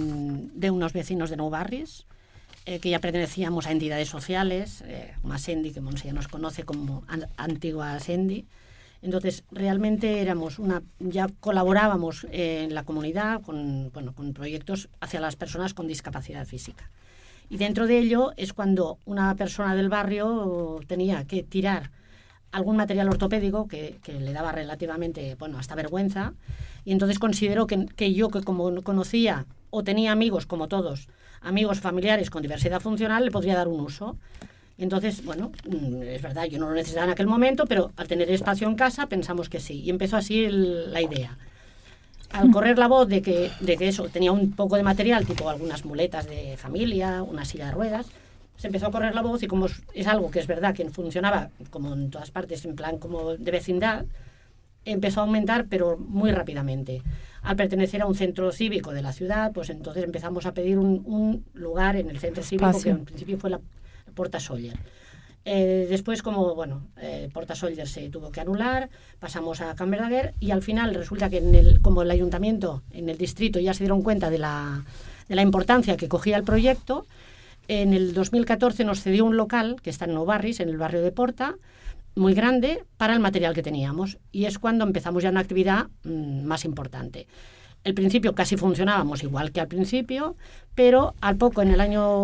de unos vecinos de Nou Barris, que ya pertenecíamos a entidades sociales, como Asendi, que Montse ya nos conoce como antigua Asendi. Entonces, realmente ya colaborábamos en la comunidad con proyectos hacia las personas con discapacidad física. Y dentro de ello es cuando una persona del barrio tenía que tirar algún material ortopédico que le daba relativamente, hasta vergüenza. Y entonces considero que yo, que como conocía o tenía amigos, como todos, amigos familiares con diversidad funcional, le podría dar un uso. Entonces, es verdad, yo no lo necesitaba en aquel momento, pero al tener espacio en casa pensamos que sí. Y empezó así la idea. Al correr la voz de que eso, tenía un poco de material, tipo algunas muletas de familia, una silla de ruedas, se empezó a correr la voz y como es algo que es verdad que funcionaba como en todas partes, en plan como de vecindad, empezó a aumentar, pero muy rápidamente. Al pertenecer a un centro cívico de la ciudad, pues entonces empezamos a pedir un lugar en el centro cívico, que en principio fue la Porta Sóller. Después, Porta Sóller se tuvo que anular, pasamos a Can Verdaguer y al final resulta que como el ayuntamiento, en el distrito, ya se dieron cuenta de la importancia que cogía el proyecto, en el 2014 nos cedió un local que está en Nou Barris, en el barrio de Porta, muy grande para el material que teníamos, y es cuando empezamos ya una actividad más importante. Al principio casi funcionábamos igual que al principio, pero al poco, al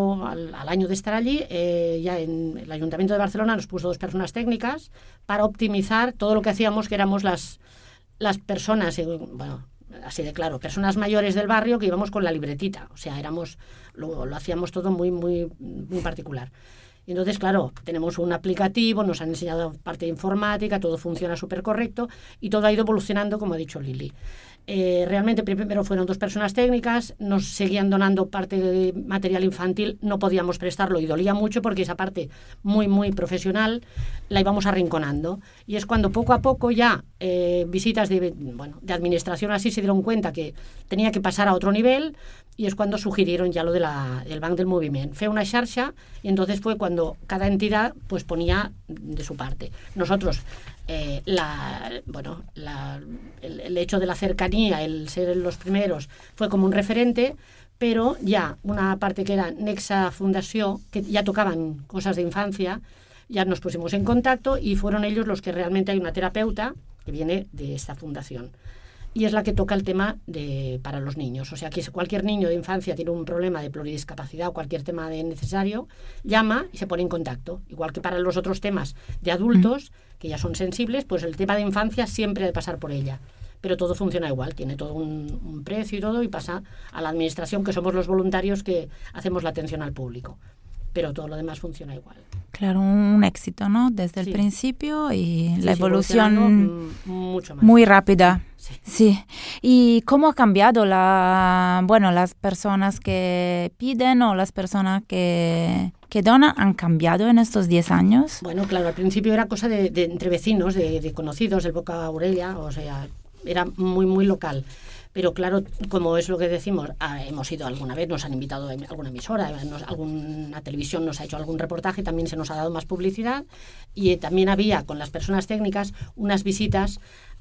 año de estar allí, ya en el Ayuntamiento de Barcelona nos puso 2 personas técnicas para optimizar todo lo que hacíamos, que éramos las personas, así de claro, personas mayores del barrio que íbamos con la libretita, o sea, lo hacíamos todo muy, muy, muy particular. Y entonces, claro, tenemos un aplicativo, nos han enseñado parte de informática, todo funciona súper correcto y todo ha ido evolucionando, como ha dicho Lili. Realmente primero fueron 2 personas técnicas, nos seguían donando parte de material infantil, no podíamos prestarlo y dolía mucho porque esa parte muy, muy profesional la íbamos arrinconando. Y es cuando poco a poco ya visitas de administración así se dieron cuenta que tenía que pasar a otro nivel, y es cuando sugirieron ya lo del Banc del Moviment. Fue una xarxa y entonces fue cuando cada entidad pues ponía de su parte. Nosotros, el hecho de la cercanía, el ser los primeros, fue como un referente, pero ya una parte que era Nexa Fundació, que ya tocaban cosas de infancia, ya nos pusimos en contacto y fueron ellos los que realmente hay una terapeuta que viene de esta fundación. Y es la que toca el tema para los niños. O sea, que si cualquier niño de infancia tiene un problema de pluridiscapacidad o cualquier tema necesario, llama y se pone en contacto. Igual que para los otros temas de adultos, que ya son sensibles, pues el tema de infancia siempre ha de pasar por ella. Pero todo funciona igual, tiene todo un precio y todo, y pasa a la administración, que somos los voluntarios que hacemos la atención al público. pero todo lo demás funciona igual. Claro, un éxito, ¿no? Desde el principio y la evolución mucho más muy rápida. Sí. ¿Y cómo ha cambiado las personas que piden o las personas que donan han cambiado en estos 10 años? Bueno, claro, al principio era cosa de entre vecinos, de conocidos, del boca a orella, o sea, era muy, muy local. Pero claro, como es lo que decimos, hemos ido alguna vez, nos han invitado a alguna emisora, alguna televisión nos ha hecho algún reportaje, también se nos ha dado más publicidad y también había con las personas técnicas unas visitas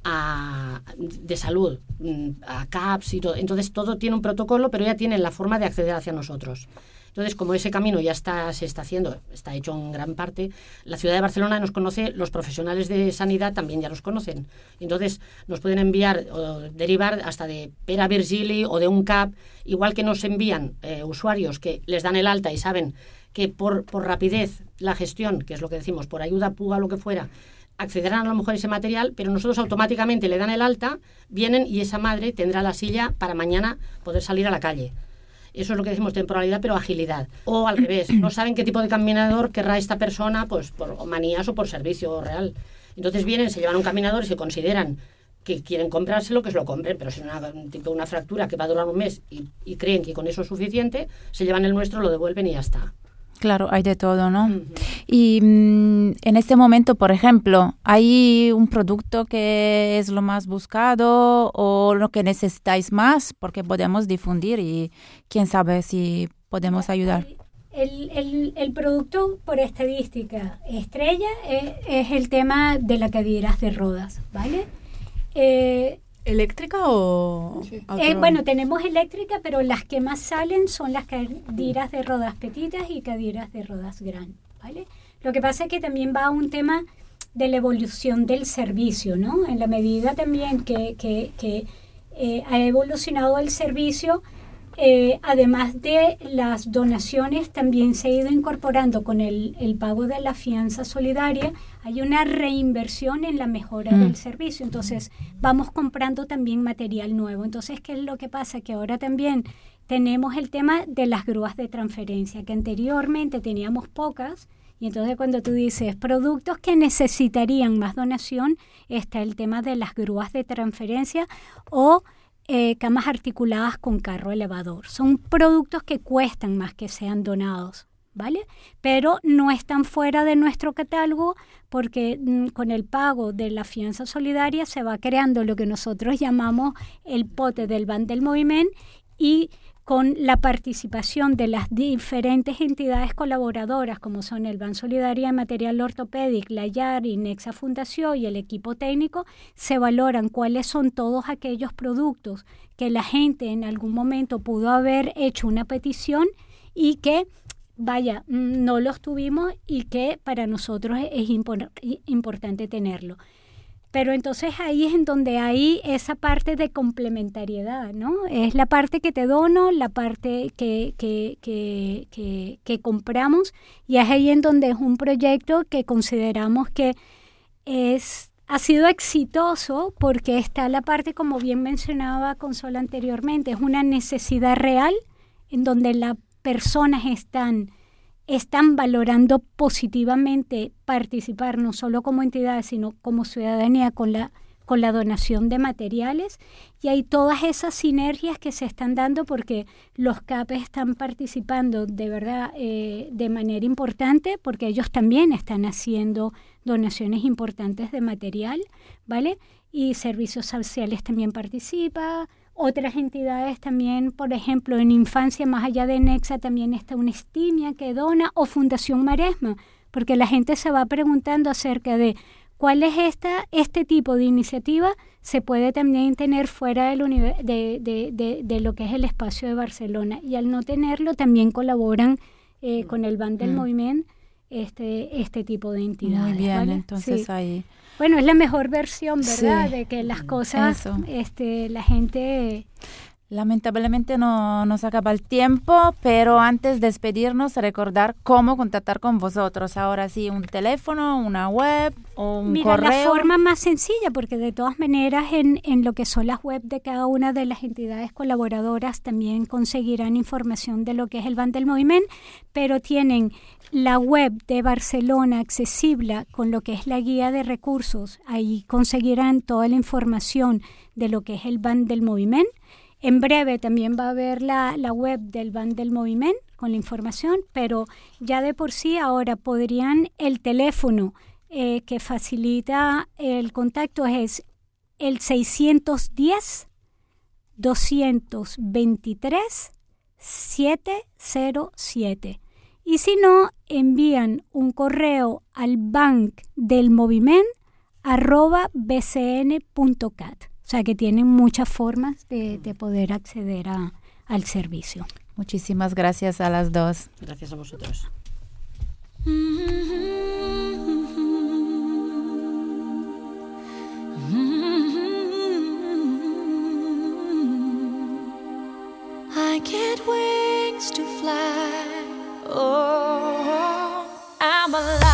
de salud, a CAPS y todo. Entonces todo tiene un protocolo, pero ya tienen la forma de acceder hacia nosotros. Entonces, como ese camino ya se está haciendo, está hecho en gran parte, la ciudad de Barcelona nos conoce, los profesionales de sanidad también ya nos conocen. Entonces, nos pueden enviar o derivar hasta de Pere Virgili o de un CAP, igual que nos envían usuarios que les dan el alta y saben que por rapidez la gestión, que es lo que decimos, por ayuda puga, lo que fuera, accederán a lo mejor a ese material, pero nosotros automáticamente le dan el alta, vienen y esa madre tendrá la silla para mañana poder salir a la calle. Eso es lo que decimos temporalidad, pero agilidad. O al revés, no saben qué tipo de caminador querrá esta persona, pues por manías o por servicio real. Entonces vienen, se llevan un caminador y se consideran que quieren comprárselo, que se lo compren, pero si es una fractura que va a durar un mes y creen que con eso es suficiente, se llevan el nuestro, lo devuelven y ya está. Claro, hay de todo, ¿no? Uh-huh. Y en este momento, por ejemplo, ¿hay un producto que es lo más buscado o lo que necesitáis más? Porque podemos difundir y quién sabe si podemos ayudar. El producto por estadística estrella es el tema de las caderas de rodas, ¿vale? ¿Eléctrica o...? Sí. Bueno, tenemos eléctrica, pero las que más salen son las caderas de rodas petitas y caderas de rodas grandes, ¿vale? Lo que pasa es que también va a un tema de la evolución del servicio, ¿no? En la medida también que ha evolucionado el servicio, además de las donaciones, también se ha ido incorporando con el pago de la fianza solidaria, hay una reinversión en la mejora del servicio. Entonces, vamos comprando también material nuevo. Entonces, ¿qué es lo que pasa? Que ahora también tenemos el tema de las grúas de transferencia, que anteriormente teníamos pocas, y entonces cuando tú dices productos que necesitarían más donación, está el tema de las grúas de transferencia o camas articuladas con carro elevador. Son productos que cuestan más que sean donados, ¿vale? Pero no están fuera de nuestro catálogo porque con el pago de la fianza solidaria se va creando lo que nosotros llamamos el pote del Banc del Moviment y con la participación de las diferentes entidades colaboradoras como son el Banc Solidaria de Material Ortopèdic, la IARI, Nexa Fundació y el equipo técnico, se valoran cuáles son todos aquellos productos que la gente en algún momento pudo haber hecho una petición y que no los tuvimos y que para nosotros es importante tenerlo. Pero entonces ahí es en donde hay esa parte de complementariedad, ¿no? Es la parte que te dono, la parte que compramos y es ahí en donde es un proyecto que consideramos que ha sido exitoso porque está la parte, como bien mencionaba Consuelo anteriormente, es una necesidad real en donde las personas están valorando positivamente participar no solo como entidades sino como ciudadanía con la donación de materiales y hay todas esas sinergias que se están dando porque los CAP están participando de verdad de manera importante porque ellos también están haciendo donaciones importantes de material, ¿vale? Y Servicios Sociales también participa. Otras entidades también, por ejemplo, en infancia, más allá de Nexa, también está una Estimia que dona, o Fundación Maresma, porque la gente se va preguntando acerca de cuál es este tipo de iniciativa, se puede también tener fuera de lo que es el espacio de Barcelona. Y al no tenerlo, también colaboran con el Banc del Moviment este tipo de entidades. Muy bien, ¿vale? entonces sí. ahí... Bueno, es la mejor versión, ¿verdad? Sí, de que las cosas, eso. la gente... Lamentablemente no nos acaba el tiempo, pero antes de despedirnos, recordar cómo contactar con vosotros. Ahora sí, un teléfono, una web o un correo. La forma más sencilla, porque de todas maneras en lo que son las webs de cada una de las entidades colaboradoras también conseguirán información de lo que es el Banc del Moviment, pero tienen la web de Barcelona accesible con lo que es la guía de recursos. Ahí conseguirán toda la información de lo que es el Banc del Moviment. En breve también va a haber la web del Banc del Moviment con la información, pero ya de por sí ahora podrían el teléfono que facilita el contacto es el 610-223-707. Y si no, envían un correo al bancdelmoviment@bcn.cat. O sea que tienen muchas formas de poder acceder al servicio. Muchísimas gracias a las dos. Gracias a vosotros. I get wings to fly. Oh, I'm alive.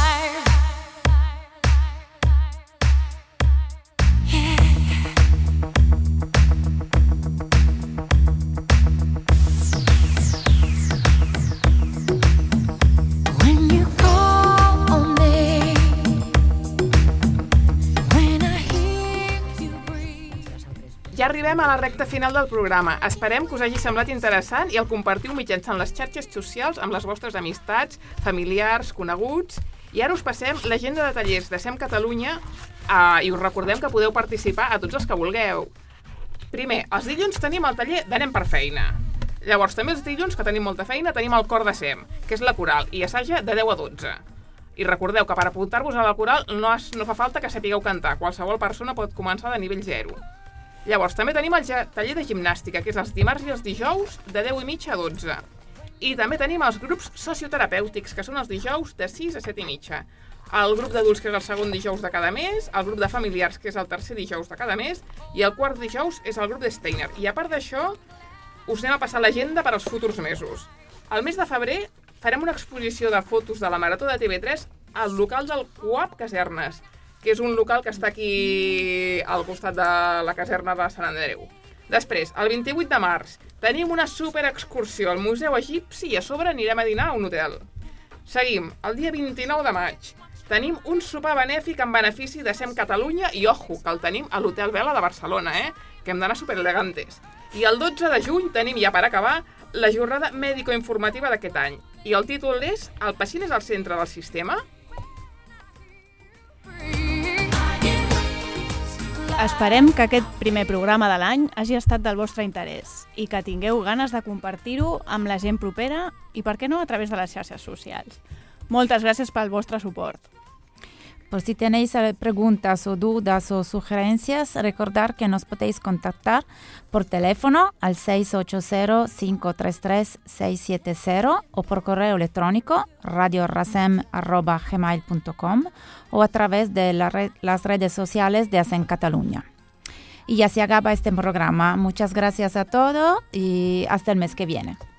Ja arribem a la recta final del programa. Esperem que us hagi semblat interessant i el compartiu mitjançant les xarxes socials amb les vostres amistats, familiars, coneguts. I ara us passem l'agenda de tallers de SEM Catalunya i us recordem que podeu participar a tots els que vulgueu. Primer, els dilluns tenim el taller d'Anem per feina. Llavors, també els dilluns, que tenim molta feina, tenim el cor de SEM, que és la coral, i assaja de 10 a 12. I recordeu que per apuntar-vos a la coral no fa falta que sapigueu cantar. Qualsevol persona pot començar de nivell 0. Llavors, també tenim el taller de gimnàstica, que és els dimarts i els dijous de 10:30 a 12. I també tenim els grups socioterapèutics, que són els dijous de 6 a 7:30. El grup d'adults, que és el segon dijous de cada mes, el grup de familiars, que és el tercer dijous de cada mes, i el quart dijous és el grup de Steiner. I a part d'això, us anem a passar l'agenda per als futurs mesos. Al mes de febrer farem una exposició de fotos de la Marató de TV3 al local del CUAP Casernes, que és un local que està aquí al costat de la caserna de Sant Andreu. Després, el 28 de març, tenim una superexcursió al Museu Egipci i a sobre anirem a dinar a un hotel. Seguim, el dia 29 de maig, tenim un sopar benèfic en benefici de SEM Catalunya i, ojo, que el tenim a l'Hotel Vela de Barcelona, que hem d'anar superelegantes. I el 12 de juny tenim, ja per acabar, la jornada mèdico-informativa d'aquest any. I el títol és El pacient és al centre del sistema? Esperem que aquest primer programa de l'any hagi estat del vostre interès i que tingueu ganes de compartir-ho amb la gent propera i, per què no, a través de les xarxes socials. Moltes gràcies pel vostre suport. Por si tenéis preguntas o dudas o sugerencias, recordar que nos podéis contactar por teléfono al 680-533-670 o por correo electrónico radiorasem@gmail.com o a través de las redes sociales de ASEM Cataluña. Y ya se acaba este programa. Muchas gracias a todos y hasta el mes que viene.